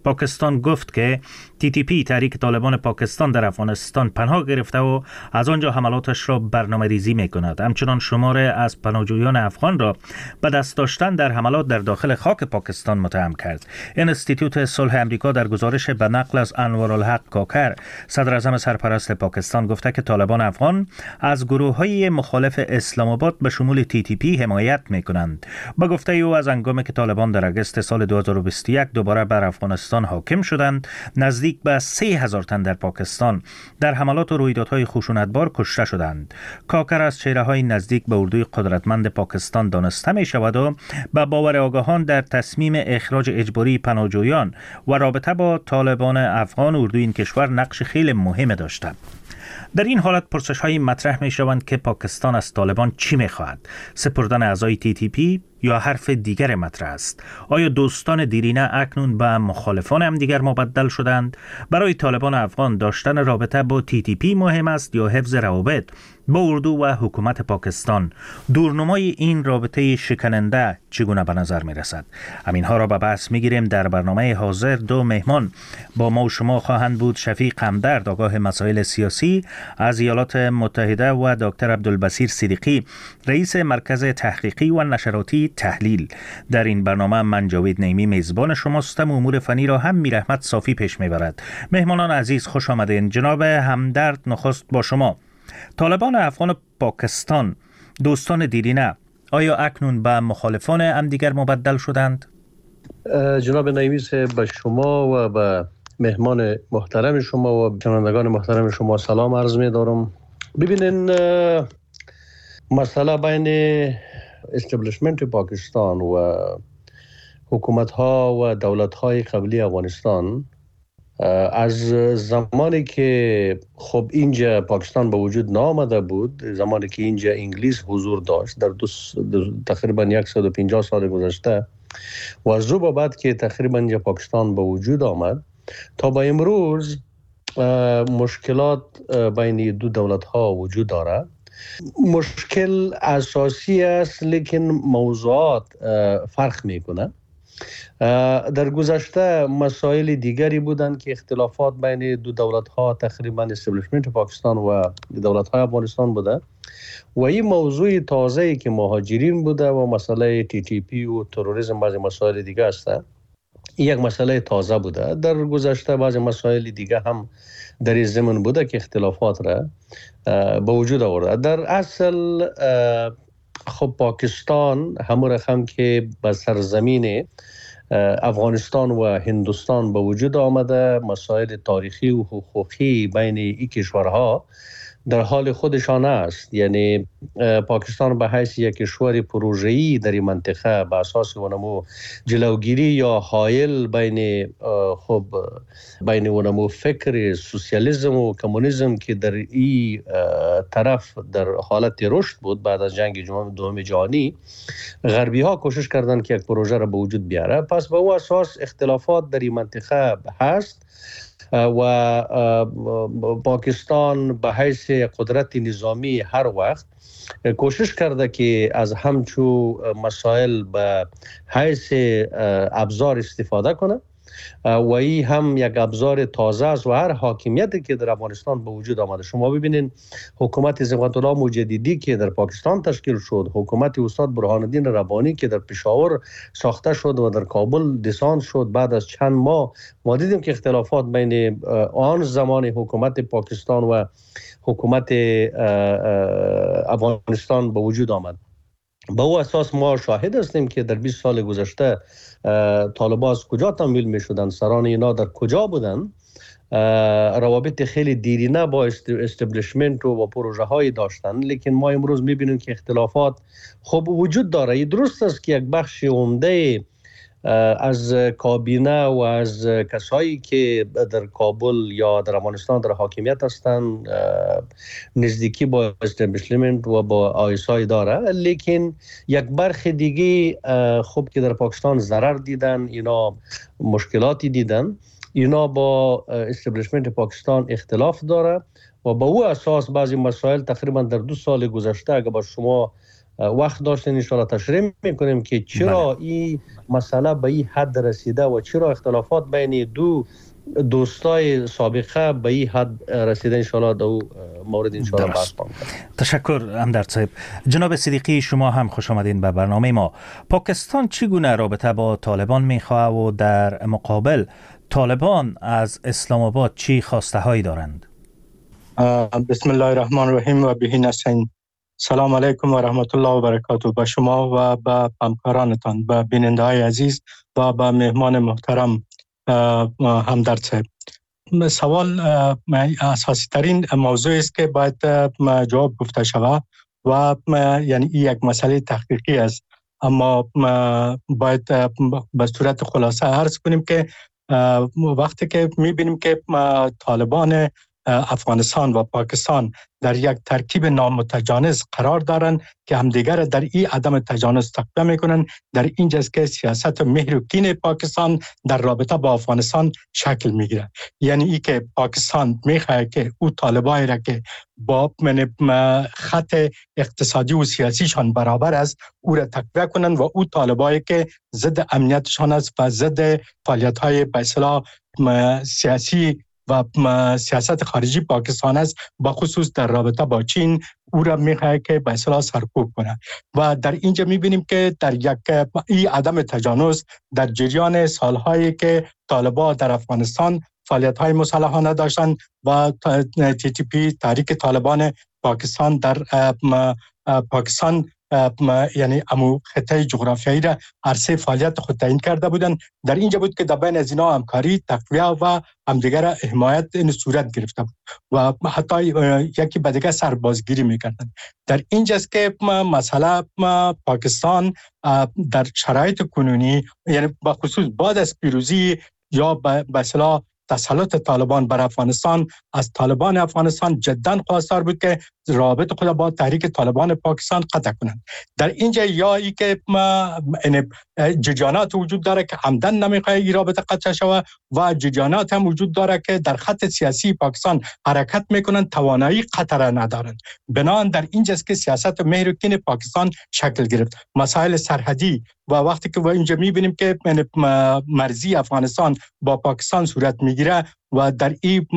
پاکستان گفت که تی تی پی تحریک طالبان پاکستان در افغانستان پناه گرفته و از آنجا حملاتش را برنامه ریزی می کند. همچنان شماره از پناهجویان افغان را به دست داشتن در حملات در داخل خاک پاکستان متهم کرد. انستیتوت صلح امریکا در گزارش به نقل از انوارالحق کاکر، صدر اعظم سرپرست پاکستان، گفته که طالبان افغان از گروه‌های مخالف اسلام آباد به شمول تی تی پی حمایت می کنند. با گفته او از هنگامی که طالبان در اگست سال دو هزار و بیست و یک دوباره بر افغانستان حاکم شدند، نزدیک به سه هزار تن در پاکستان در حملات و رویدادهای خشونتبار کشته شدند. کاکر از چهره‌های نزدیک به اردوی قدرتمند پاکستان دانسته می شود و به باور آگاهان در تصمیم اخراج اجباری پناهجویان و رابطه با طالبان افغان اردوی این کشور نقش خیلی مهم داشته. در این حالت پرسش های مطرح می شوند که پاکستان از طالبان چی می خواهد؟ سپردن اعضای تی تی پی یا حرف دیگر مطرح است؟ آیا دوستان دیرینه اکنون به مخالفان هم دیگر مبدل شدند؟ برای طالبان افغان داشتن رابطه با تی تی پی مهم است یا حفظ روابط با اردو و حکومت پاکستان؟ دورنمای این رابطه شکننده چگونه به نظر می رسد؟ همینها را به بحث می گیریم. در برنامه حاضر دو مهمان با ما و شما خواهند بود: شفیق همدرد، آگاه مسائل سیاسی از ایالات متحده، و دکتر عبدالبصیر صدیقی، رئیس مرکز تحقیقی و نشراتی تحلیل. در این برنامه من جاوید نعیمی میزبان شماستم. امور فنی را هم میرحمت صافی پیش میبرد. مهمانان عزیز خوش آمدین. جناب همدرد، نخست با شما. طالبان افغان پاکستان، دوستان دیرینه، آیا اکنون به مخالفان هم دیگر مبدل شدند؟ جناب نعیمی صاحب، به شما و به مهمان محترم شما و شنوندگان محترم شما سلام عرض می دارم. ببینین، مسئله بین استبلیشمنت پاکستان و حکومت ها و دولت های قبلی افغانستان از زمانی که خب اینجا پاکستان به وجود نامده بود، زمانی که اینجا انگلیس حضور داشت در دو تقریبا صد و پنجاه سال گذشته، و از رو بعد که تقریبا اینجا پاکستان به وجود آمد تا به امروز مشکلات بین دو دولت ها وجود دارد. مشکل اساسی است لیکن موضوعات فرق میکنه. در گذشته مسائل دیگری بودند که اختلافات بین دو دولت ها تقریبا استبلیشمنت پاکستان و دولت های افغانستان بوده، و این موضوع تازه‌ای که مهاجرین بوده و مسئله تی تی پی و تروریسم بعضی مسائل دیگه است، یک مسئله تازه بوده. در گذشته بعضی مسائل دیگه هم در این زمین بوده که اختلافات را به وجود آورده. در اصل خب پاکستان همون رقم که به سرزمین افغانستان و هندوستان به وجود آمده، مسائل تاریخی و حقوقی بین این کشورها در حال خودشان است. یعنی پاکستان به حیث یک کشور پروژه‌ای در این منطقه به اساس ونمو جلوگیری یا حائل بین خب بین ونمو فکر سوسیالیسم و کمونیسم که در این طرف در حالت رشد بود بعد از جنگ دوم جهانی، غربی ها کوشش کردند که یک پروژه را به وجود بیاره. پس به او اساس اختلافات در این منطقه هست و پاکستان به حیث قدرت نظامی هر وقت کوشش کرده که از همچو مسائل به حیث ابزار استفاده کنه، و این هم یک ابزار تازه است. و هر حاکمیتی که در افغانستان به وجود آمده، شما ببینید حکومت صبغت الله مجددی که در پاکستان تشکیل شد، حکومت استاد برهان الدین ربانی که در پشاور ساخته شد و در کابل دسان شد، بعد از چند ماه ما دیدیم که اختلافات بین آن زمان حکومت پاکستان و حکومت افغانستان به وجود آمد. به او اساس ما شاهد هستیم که در بیست سال گذشته طالبان از کجا تمویل می شدن، سران اینا در کجا بودن، روابط خیلی دیرینه با استبلیشمنت و با پروژه های داشتن. لیکن ما امروز می بینیم که اختلافات خب وجود داره. درست است که یک بخش عمده از کابینه و از کسایی که در کابل یا در افغانستان در حاکمیت هستند نزدیکی با استبلیشمنت و با آیسای داره، لیکن یک برخی دیگه خوب که در پاکستان ضرر دیدن، اینا مشکلاتی دیدن، اینا با استبلیشمنت پاکستان اختلاف داره و با او اساس بعضی مسائل تقریبا در دو سال گذشته اگر با شما وقت داشتین ان شاء الله تشریح میکنیم که چرا بله. این مسئله به این حد رسیده و چرا اختلافات بین دو دوستای سابقه به این حد رسیده. ان شاء الله دو مورد ان شاء الله بحث کنیم. تشکر همدرد صاحب. جناب صدیقی شما هم خوش آمدین به برنامه ما. پاکستان چگونه رابطه با طالبان میخواه و در مقابل طالبان از اسلام آباد چی خواسته هایی دارند؟ بسم الله الرحمن الرحیم و به نستعین. سلام علیکم و رحمت الله و برکاته به شما و به همکارانتان، به بیننده های عزیز و به مهمان محترم همدرد صاحب. سوال اساسی ترین موضوع است که باید جواب گفته شود و یعنی این یک مسئله تحقیقی است، اما باید به صورت خلاصه عرض کنیم که وقتی که میبینیم که طالبان افغانستان و پاکستان در یک ترکیب نامتجانس قرار دارند که همدیگر در این عدم تجانس تقویه میکنن، در اینجاست که سیاست مهر و کین پاکستان در رابطه با افغانستان شکل میگیره. یعنی ای که پاکستان میخواد که او طالبایی را که با خط اقتصادی و سیاسیشان برابر است او را تقویه کنن و او طالبایی که ضد امنیتشان است و ضد فعالیت‌های به اصطلاح سیاسی و سیاست خارجی پاکستان است، با خصوص در رابطه با چین او را میخواد که به اصطلاح سرکوب کنه. و در اینجا میبینیم که در یک این عدم تجانس در جریان سالهایی که طالبان در افغانستان فعالیت‌های مسلحانه داشتند و تی تی پی تحریک طالبان پاکستان در پاکستان یعنی امو خطه جغرافیایی را عرصه فعالیت خود تعیین کرده بودند. در اینجا بود که در بین از اینا همکاری، تقویه و همدیگر حمایت این صورت گرفته بود و حتی یکی به دیگه سربازگیری میکردند. در اینجاست که مسئله پاکستان در شرایط کنونی، یعنی به خصوص بعد از پیروزی یا به اصطلاح تسلط طالبان بر افغانستان، از طالبان افغانستان جداً خواستار بود که رابط خود با تحریک طالبان پاکستان قطع کنند. در اینجا یا ای که جریانات وجود داره که عمدن نمیخواد این رابطه قطع شود و جریانات هم وجود داره که در خط سیاسی پاکستان حرکت میکنن، توانایی قطع را ندارند. بنابراین در اینجاست که سیاست مهر و کین پاکستان شکل گرفت. مسائل سرحدی و وقتی که اینجا میبینیم که مرزی افغانستان با پاکستان صورت میگیره و در این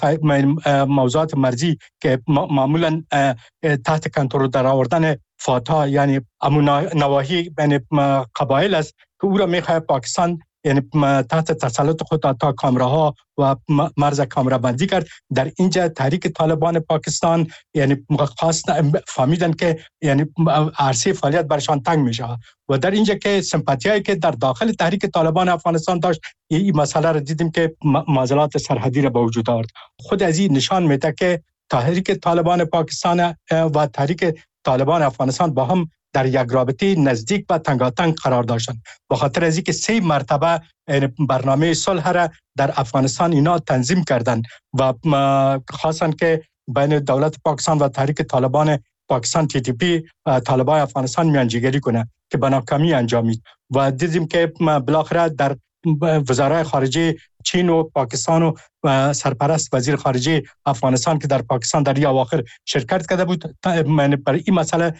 موضوعات مرزی که معمولا تحت کنترل در آوردن فاتا، یعنی امون نواحی بین قبایل است که او را میخواد پاکستان یعنی تحت تسلط خود تا کامراها و مرز کامرا بندی کرد. در اینجا تحریک طالبان پاکستان یعنی خاص فهمیدن که یعنی عرصه فعالیت برشان تنگ میشه و در اینجا که سمپاتیایی که در داخل تحریک طالبان افغانستان داشت، این مسئله را دیدیم که معضلات سرحدی را به وجود آورد. خود از این نشان میده که تحریک طالبان پاکستان و تحریک طالبان افغانستان با هم در یک رابطه نزدیک و تنگاتنگ قرار داشتند. به خاطر از اینکه سه مرتبه برنامه صلح را در افغانستان اینا تنظیم کردند و خاصن که بین دولت پاکستان و تحریک طالبان پاکستان تی تی پی طالبان افغانستان میانجیگری کنه که به ناکامی انجامید و دیدیم که بالاخره در وزرای خارجه چین و پاکستان و سرپرست وزیر خارجه افغانستان که در پاکستان در این اواخر شرکت کرده بود، برای این مسئله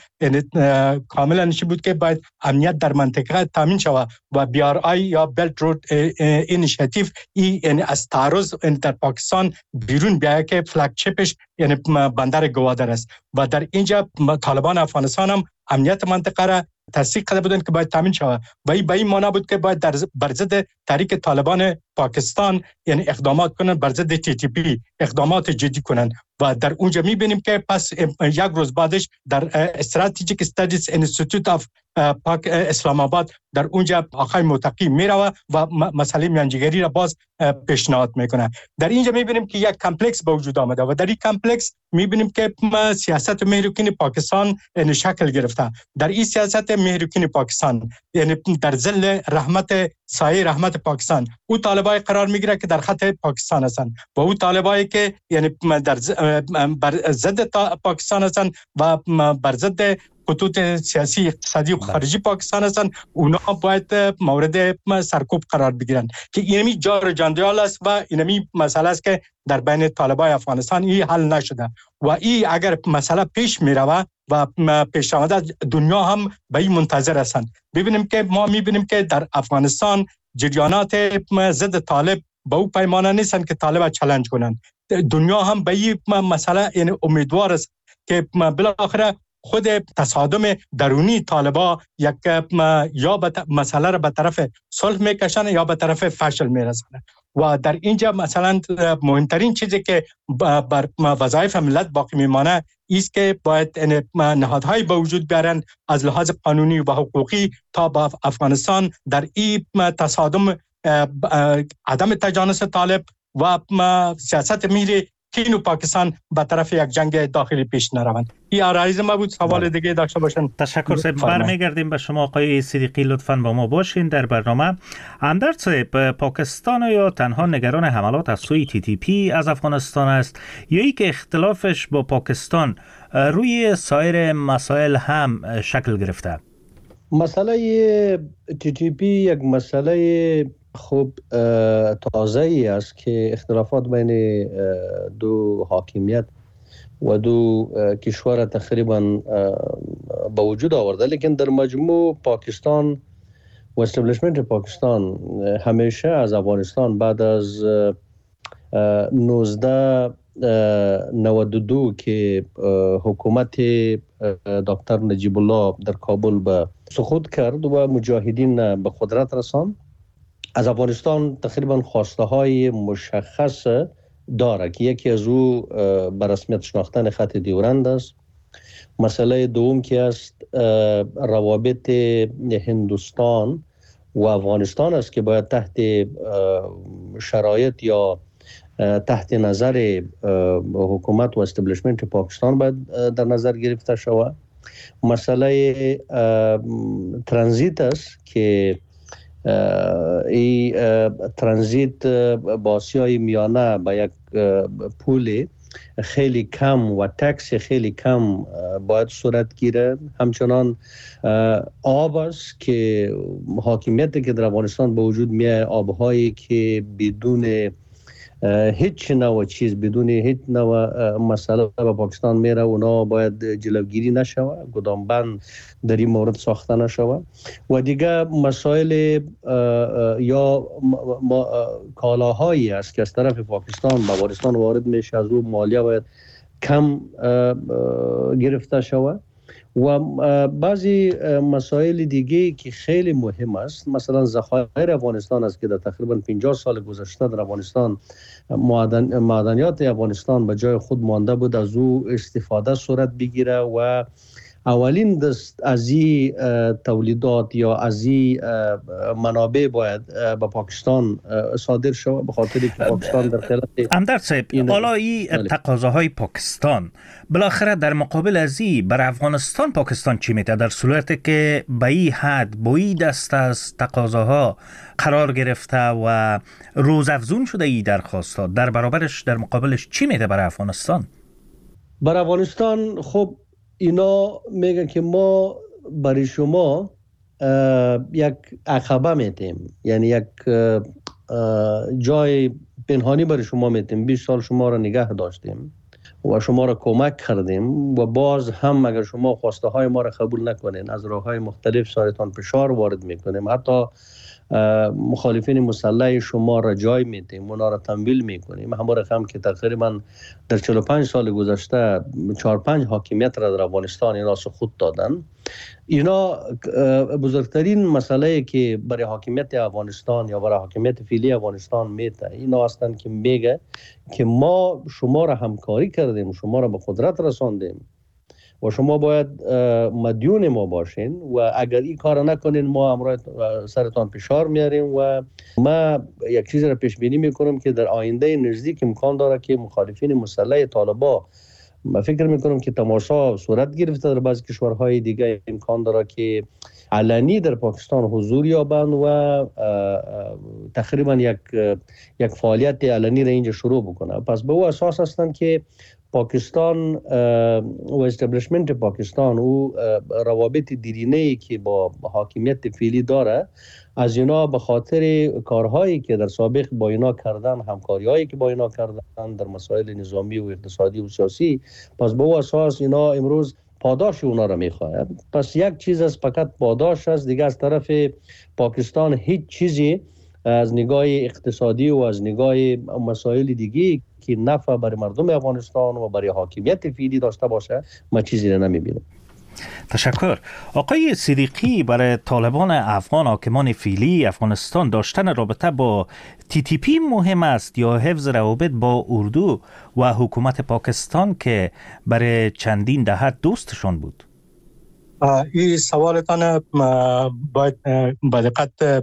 کاملا نشی بود که باید امنیت در منطقه تامین شود و بی آر آی یا بلت رود اینیشیتیو یعنی از تعرض در پاکستان بیرون بیاید که فلگشیپش یعنی بندر گوادر است و در اینجا طالبان افغانستان هم امنیت منطقه را تصدیق کرده بودند که باید تامین شود و این به این معنا بود که باید در بر ضد تحریک طالبان پاکستان یعنی اقدامات کنند، بر ضد تی تی پی اقدامات جدی کنند و در اونجا می‌بینیم که پس یک روز بعدش در استراتژیک استادیز اینستیتوت اف اسلام آباد در اونجا آقای متقی میره و مسئله میانجیگری را باز پیشنهاد میکنه. در اینجا می‌بینیم که یک کمپلکس به وجود آمده و در این کمپلکس می‌بینیم که سیاست مهرکین پاکستان یعنی شکل گرفته. در این سیاست مهرکین پاکستان یعنی در ظل رحمت سایه رحمت پاکستان او طالبای قرار میگیره که در خط پاکستان هستند و او طالبایی که یعنی در بر ضد پاکستان هستند و بر ضد خطوط سیاسی اقتصادی و خارجی پاکستان هستند، اونا باید مورد سرکوب قرار بگیرن که اینمی جار جندال است و اینمی مسئله است که در بین طالبای افغانستان این حل نشده و این اگر مسئله پیش می روه و پیش رونده دنیا هم به این منتظر هستند. ببینیم که ما میبینیم که در افغانستان جریانات ضد طالب به او پیمانه نیستن که طالب چالش کنن. دنیا هم به این مسئله یعنی امیدوار است که بالاخره خود تصادم درونی طالبا یک یا مسئله را به طرف صلح میکشن یا به طرف فشل میرسن و در اینجا مثلا مهمترین چیزی که بر وظایف ملت باقی میمانه است که باید نهادهای به وجود بیارن از لحاظ قانونی و حقوقی تا با افغانستان در این تصادم عدم تجانس طالب و سیاست میری چین و پاکستان به طرف یک جنگ داخلی پیش نروند. این عرایض ما بود. سوال دیگه داشته باشن. تشکر صاحب. برمیگردیم به شما آقای صدیقی، لطفاً با ما باشین در برنامه. اندرد صاحب، پاکستان یا تنها نگران حملات از سوی تی تی پی از افغانستان است یا ای که اختلافش با پاکستان روی سایر مسائل هم شکل گرفته؟ مسئله تی تی پی یک مسئله خوب تازه ای است که اختلافات بین دو حاکمیت و دو کشور تقریبا به وجود آورده، لیکن در مجموع پاکستان و استبلیشمنت پاکستان همیشه از افغانستان بعد از نوزده نود و دو که حکومت دکتر نجیب الله در کابل به سقوط کرد و مجاهدین به قدرت رساند، از افغانستان تقریبا خواسته های مشخص داره که یکی از او به رسمیت شناختن خط دیورند است. مسئله دوم که است روابط هندوستان و افغانستان است که باید تحت شرایط یا تحت نظر حکومت و استبلیشمنت پاکستان باید در نظر گرفته شود. مسئله ترانزیت است که این ترانزیت با آسیای میانه با یک پول خیلی کم و تکس خیلی کم باید صورت گیره. همچنان آب است که حاکمیتی که در افغانستان به وجود میاد، آبهایی که بدون هیچ نوع چیز، بدون هیچ نوع مسئله به پاکستان میره، اونا باید جلوگیری نشوه، گدام بند در این مورد ساخته نشوه و دیگه مسائل یا کالاهایی است که از طرف پاکستان به افغانستان وارد میشه، از او مالیه باید کم گرفته شوه و بعضی مسائل دیگه که خیلی مهم است، مثلا ذخایر افغانستان است که در تقریبا پنجاه سال گذشته در افغانستان معدن معدنیات افغانستان به جای خود مانده بود، از او استفاده صورت بگیره و اولین دست از این تولیدات یا از این منابع باید به پاکستان صادر شود، به خاطر که پاکستان در خلال اندرد صاحب، حالا این تقاضاهای پاکستان بالاخره در مقابل از این بر افغانستان پاکستان چی میده؟ در صورتی که به این حد با این دست از تقاضاها قرار گرفته و روزافزون شده این درخواست ها، در برابرش در مقابلش چی میده برای افغانستان؟ برای افغانستان خب اینا میگن که ما برای شما یک عقبه میتیم، یعنی یک جای پنهانی برای شما میتیم. بیست سال شما را نگه داشتیم و شما را کمک کردیم و باز هم اگر شما خواسته های ما را قبول نکنین، از راه های مختلف سرتان فشار وارد میکنیم، حتی مخالفین مسلح شما را جای میدیم، اونا را تمویل میکنیم. همون رقم که تقریبا در چهل و پنج سال گذشته چهار پنج حاکمیت را در افغانستان اینا سقوط دادن. اینا بزرگترین مسئله که برای حاکمیت افغانستان یا برای حاکمیت فعلی افغانستان میته اینا هستند که میگه که ما شما را همکاری کردیم، شما را به قدرت رساندیم و شما باید مدیون ما باشین و اگر این کار نکنین ما امروز سرتان فشار میاریم. و ما یک چیز را پیش بینی میکنم که در آینده نزدیک امکان داره که مخالفین مسلح طالبا، ما فکر میکنم که تماشا صورت گرفته در بعضی کشورهای دیگه، امکان داره که علنی در پاکستان حضور یابند و تقریبا یک یک فعالیت علنی را اینجا شروع بکنه. پس به او اساس هستند که پاکستان و استبلیشمنت پاکستان و روابط دیرینه‌ای که با حاکمیت فعلی داره، از اینا به خاطر کارهایی که در سابق با اینا کردن، همکاری‌هایی که با اینا کردن در مسائل نظامی و اقتصادی و سیاسی، پس به او اساس اینا امروز پاداش اونا را میخواهد. پس یک چیز از فقط پاداش است، دیگه از طرف پاکستان هیچ چیزی از نگاه اقتصادی و از نگاه مسائل دیگه که نفع برای مردم افغانستان و برای حاکمیت فعلی داشته باشه ما چیزی را نمیبینم. تشکر. آقای صدیقی، برای طالبان افغان حاکمان فعلی افغانستان داشتن رابطه با تی تی پی مهم است یا حفظ روابط با اردو و حکومت پاکستان که برای چندین دهه دوستشان بود؟ این سوالتان باید با دقت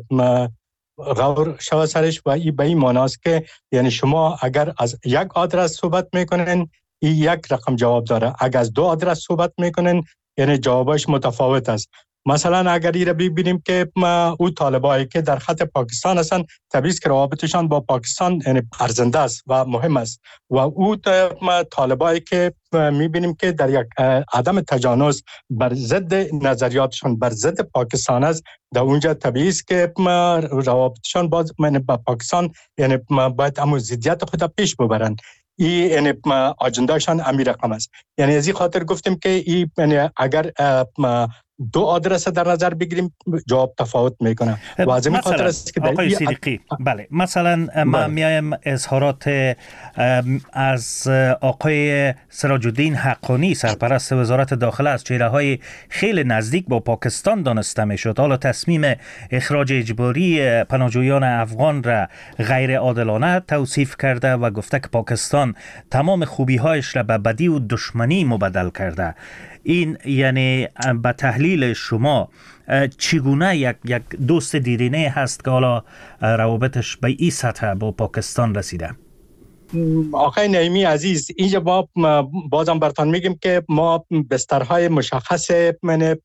غور شود سرش و این به این معنی است که یعنی شما اگر از یک آدرس صحبت میکنین این یک رقم جواب داره، اگر از دو آدرس صحبت میکنین یعنی جوابش متفاوت است. مثلا اگر این را ببینیم که او طالبایی که در خط پاکستان هستن، طبیعی است که روابطشان با پاکستان یعنی ارزنده است و مهم است، و او طالبایی که میبینیم که در یک عدم تجانس بر ضد نظریاتشان بر ضد پاکستان است، در اونجا طبیعی است که روابطشان با پاکستان یعنی باید همون ضدیت خود پیش ببرند. این یعنی اجندهشان امیر رقم است. یعنی از این خاطر گفتیم که این یعنی اگر دو آدرس در نظر بگیریم جواب تفاوت میکنه. و از این خاطر است که آقای صدیقی ا... بله مثلا ما میایم اظهارات از آقای سراج الدین حقانی سرپرست وزارت داخله از چهره‌های خیلی نزدیک با پاکستان دانسته میشد. حالا تصمیم اخراج اجباری پناهجویان افغان را غیر عادلانه توصیف کرده و گفته که پاکستان تمام خوبی‌هایش را به بدی و دشمنی مبدل کرده. این یعنی به تحلیل شما چگونه یک یک دوست دیرینه هست که حالا روابطش به این سطح با پاکستان رسیده؟ آقای نعیمی عزیز، اینجا ما بازم براتون میگیم که ما بسترهای مشخص من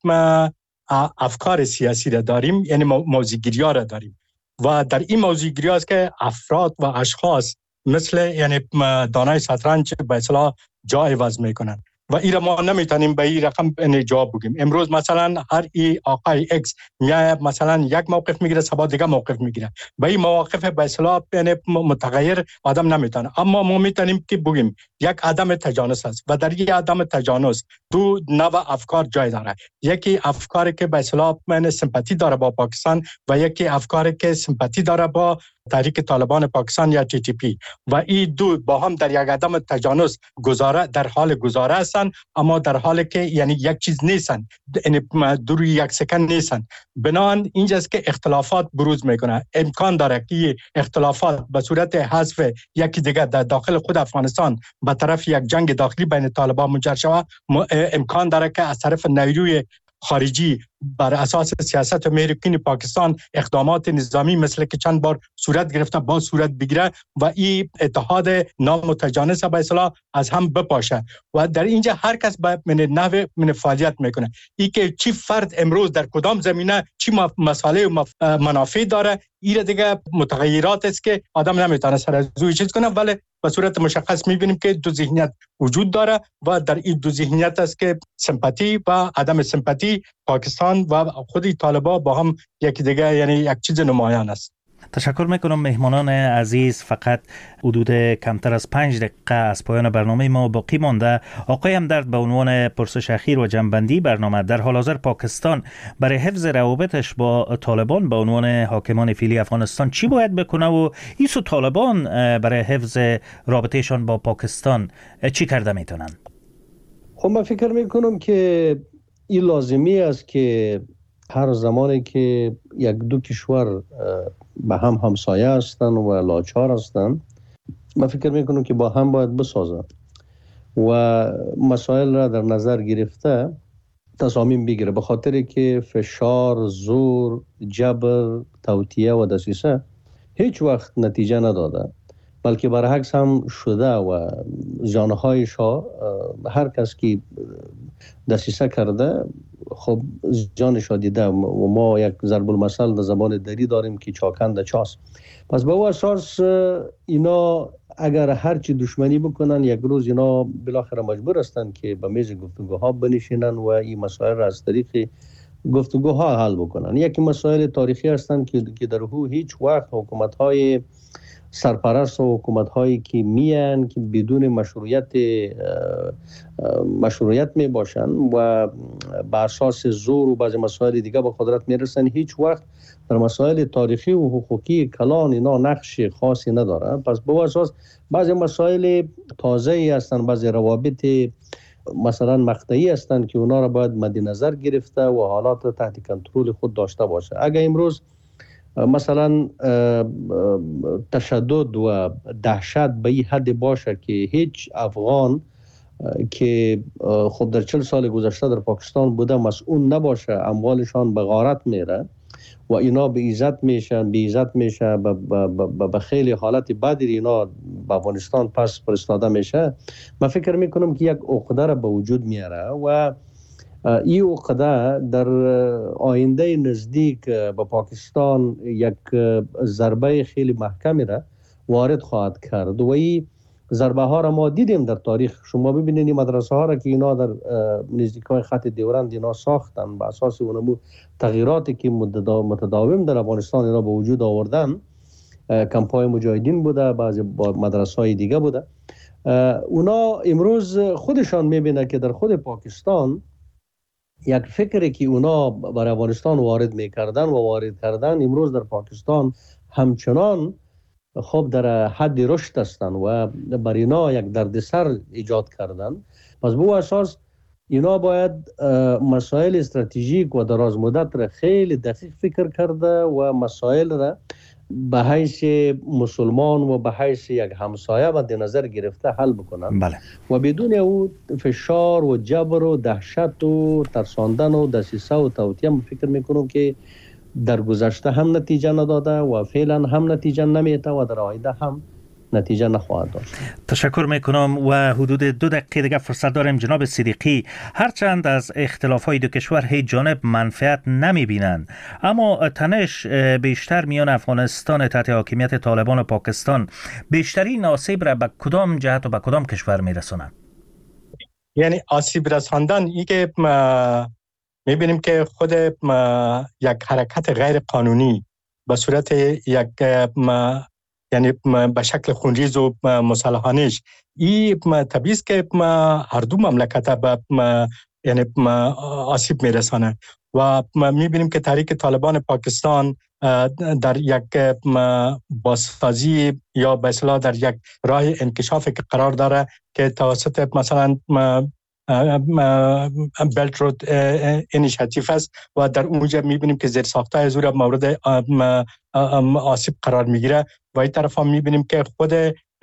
افکار سیاسی را داریم، یعنی موضوعگیری ها را داریم و در این موضوعگیری است که افراد و اشخاص مثل یعنی دانای شطرنج به اصطلاح جای عوض میکنن و این را ما نمیتونیم به این رقم جواب بگیم. امروز مثلا هر ای آقای اکس میاد مثلا یک موقف میگیره، صبح دیگه موقف میگیره، به این مواقف به اصطلاح متغیر آدم نمیتونه. اما ما میتونیم که بگیم یک عدم تجانس است و در این عدم تجانس دو نوع افکار جای داره. یکی افکاری که به اصطلاح سمپاتی داره با پاکستان و یکی افکاری که سمپاتی داره با تحریک طالبان پاکستان یا تی تی پی و این دو با هم در یک عدم تجانس گزاره در حال گزاره هستند، اما در حالی که یعنی یک چیز نیستن، یعنی دوری یک سکند نیستن. بنابراین اینجاست که اختلافات بروز میکنه. امکان داره که اختلافات به صورت حذف یکی دیگر در داخل خود افغانستان به طرف یک جنگ داخلی بین طالبان منجر شود. امکان داره که از طرف نیروی خارجی بر اساس سیاست امریکایی پاکستان اقدامات نظامی مثل که چند بار صورت گرفته با صورت بگیره و این اتحاد نامتجانس به اصطلاح از هم بپاشه و در اینجا هر کس به نحو من فعالیت میکنه. این که چی فرد امروز در کدام زمینه چی مسائل و منافع داره، این دیگه متغیرات است که آدم نمیتونه سر از روی چیز کنه، ولی به صورت مشخص میبینیم که دو ذهنیت وجود داره و در این دو ذهنیت است که سمپاتی و عدم سمپاتی پاکستان و خودی طالبان با هم یکی دیگه یعنی یک چیز نمایان است. تشکر میکنم مهمانان عزیز. فقط حدود کمتر از پنج دقیقه از پایان برنامه ما باقی مانده. آقای همدرد به عنوان پرسش اخیر و جنبندی برنامه، در حال حاضر پاکستان برای حفظ روابطش با طالبان به عنوان حاکمان فعلی افغانستان چی باید بکنه و ایسو طالبان برای حفظ رابطهشان با پاکستان چی کرده میتونن؟ خب من فکر میکنم که این لازمی است که هر زمانی که یک دو کشور به هم همسایه هستند و لاچار هستند، من فکر میکنم که با هم باید بسازن و مسائل را در نظر گرفته تصامیم بگیره، به خاطر که فشار، زور، جبر، توطئه و دسیسه هیچ وقت نتیجه نداده، بلکه برعکس هم شده و جانهایش ها هر کس که دسیسه کرده خب جانش دیده و ما یک ضرب المثل در زبان دری داریم که چاکند چاست. پس به او اساس اینا اگر هرچی دشمنی بکنن یک روز اینا بالاخره مجبور هستند که به میز گفتگوها بنشینن و این مسائل را از طریق گفتگوها حل بکنن. یکی مسائل تاریخی هستند که که در او هیچ وقت حکومت‌های سرپرست و حکومت‌هایی که میان که بدون مشروعیت مشروعیت می باشن و بر اساس زور و بعضی مسائل دیگه به قدرت میرسن، هیچ وقت در مسائل تاریخی و حقوقی کلان اینا نقش خاصی نداره. پس به اساس بعضی مسائل تازه‌ای هستن، بعضی روابط مثلا مقطعی هستند که اونا را باید مد نظر گرفته و حالات تحت کنترل خود داشته باشه. اگر امروز مثلا تشدد و دهشت به این حد باشه که هیچ افغان که خب در چل سال گذشته در پاکستان بوده مسئول نباشه، اموالشان به غارت میره و اینا به عزت میشن، به عزت میشه، به خیلی حالت بدی اینا به افغانستان پس فرستاده میشه، من فکر میکنم که یک عقده را به وجود میاره و این عقده در آینده نزدیک به پاکستان یک ضربه خیلی محکمی را وارد خواهد کرد و این ضربه ها را ما دیدیم در تاریخ. شما ببینید این مدرسه ها را که اینا در نزدیکای خط دیورند اینا ساختن به اساس اونمو تغییراتی که متداوم در افغانستان اینا به وجود آوردن، کمپای مجاهدین بوده، بعضی مدرسه های دیگه بوده، اونا امروز خودشان میبینه که در خود پاکستان یک فکری که اونا بر افغانستان وارد میکردن و وارد کردن امروز در پاکستان همچنان خب در حد رشد هستند و بر اینا یک دردسر ایجاد کردن. پس به اساس اینا باید مسائل استراتژیک و دراز مدت را خیلی دقیق فکر کرده و مسائل را به حیث مسلمان و به حیث یک همسایه مد نظر گرفته حل بکنن. بله. و بدون او فشار و جبر و دهشت و ترساندن و دسیسه و توطیه فکر میکنم که در گذشته هم نتیجه نداده و فعلا هم نتیجه نمیده و در آینده هم نتیجه نخواهد داشت. تشکر میکنم و حدود دو دقیقه دیگه فرصت داریم. جناب صدیقی، هرچند از اختلاف‌های دو کشور هیچ جانب منفعت نمیبینند، اما تنش بیشتر میان افغانستان تحت حاکمیت طالبان و پاکستان بیشترین آسیب را به کدام جهت و به کدام کشور میرسونه؟ یعنی آسیب رساندن ای که میبینیم که خود یک حرکت غیر قانونی به صورت یک یعنی به شکل خونریز و مسلحانش این طبیعی است که هر دو مملکت به یعنی آسیب میرسانه و میبینیم که تحریک طالبان پاکستان در یک بازسازی یا به اصطلاح در یک راه انکشافی که قرار داره که توسط مثلا بلت رود اینیشیتیو است و در اونجا میبینیم که زیر ساختای زور مورد آسیب قرار میگیره و این طرف هم میبینیم که خود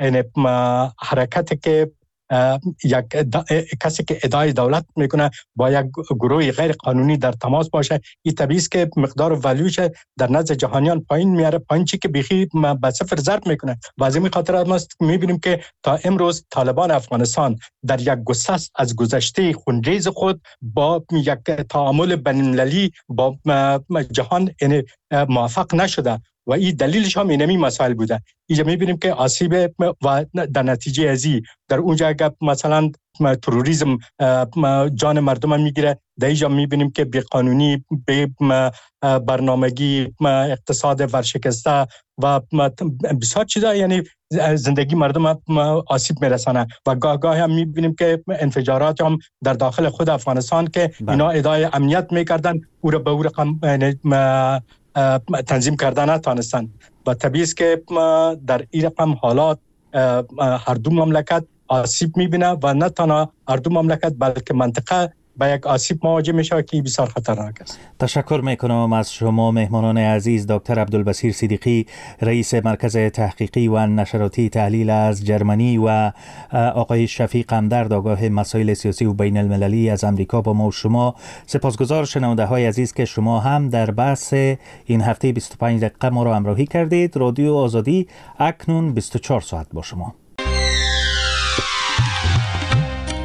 حرکت که یک کسی که ادعای دولت میکنه با یک گروه غیر قانونی در تماس باشه، این طبیعی است که مقدار ولیوش در نزد جهانیان پایین میاره، پایین چی که بیخی به صفر ضرب میکنه. و از این خاطر ما میبینیم که تا امروز طالبان افغانستان در یک گسست از گذشته خونریز خود با یک تعامل بین‌المللی با جهان موفق نشده و این دلیلش هم اینمی مسائل بوده. اینجا میبینیم که آسیب و در نتیجه ازی در اونجا اگر مثلا تروریسم جان مردم هم میگیره، در اینجا میبینیم که بی قانونی، به برنامگی، اقتصاد ورشکسته و بسیار چیزا یعنی زندگی مردم آسیب میرسانه و گاه گاه هم میبینیم که انفجارات هم در داخل خود افغانستان که اینا ادعای امنیت میکردن او را به او رقم تنظیم کردن نتانستن و طبیعی است که در این رقم حالات هر دو مملکت آسیب میبینه و نه تنها هر دو مملکت بلکه منطقه با یک آسیب مواجه میشه که بسیار خطرناک است. تشکر میکنم از شما مهمانان عزیز. دکتر عبدالبصیر صدیقی، رئیس مرکز تحقیقی و نشراتی تحلیل از جرمنی و آقای شفیق همدرد، آگاه مسائل سیاسی و بین المللی از امریکا با ما و شما. سپاسگزار شنونده های عزیز که شما هم در بحث این هفته بیست و پنج دقیقه ما را همراهی کردید. رادیو آزادی اکنون بیست و چهار ساعت با شما.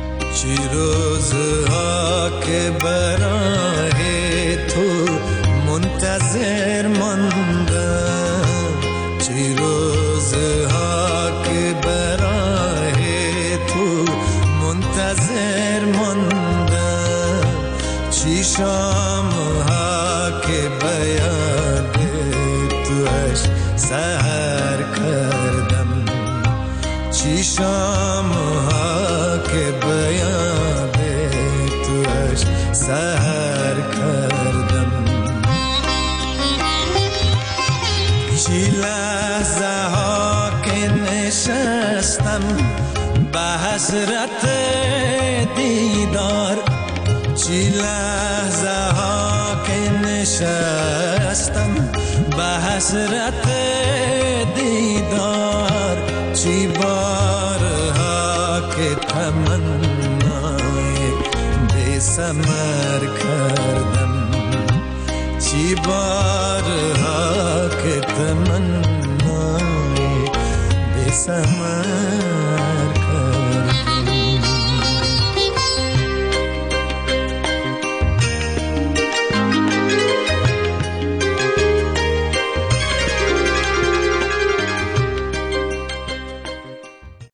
چی روزها که برای تو منتظر ماندم، چی روزها که برای تو منتظر ماندم، چی شامها که بیاد توش سحر کردم، چی شامها که بیاد توش سحر کردم، چی لحظه ها که نشستم به حسرت دیدار، چی لحظه ها که نشستم به حسرت دیدار، چی بارها که تمنای بی ثمر کردم، چی بارها که تمنای بی ثمر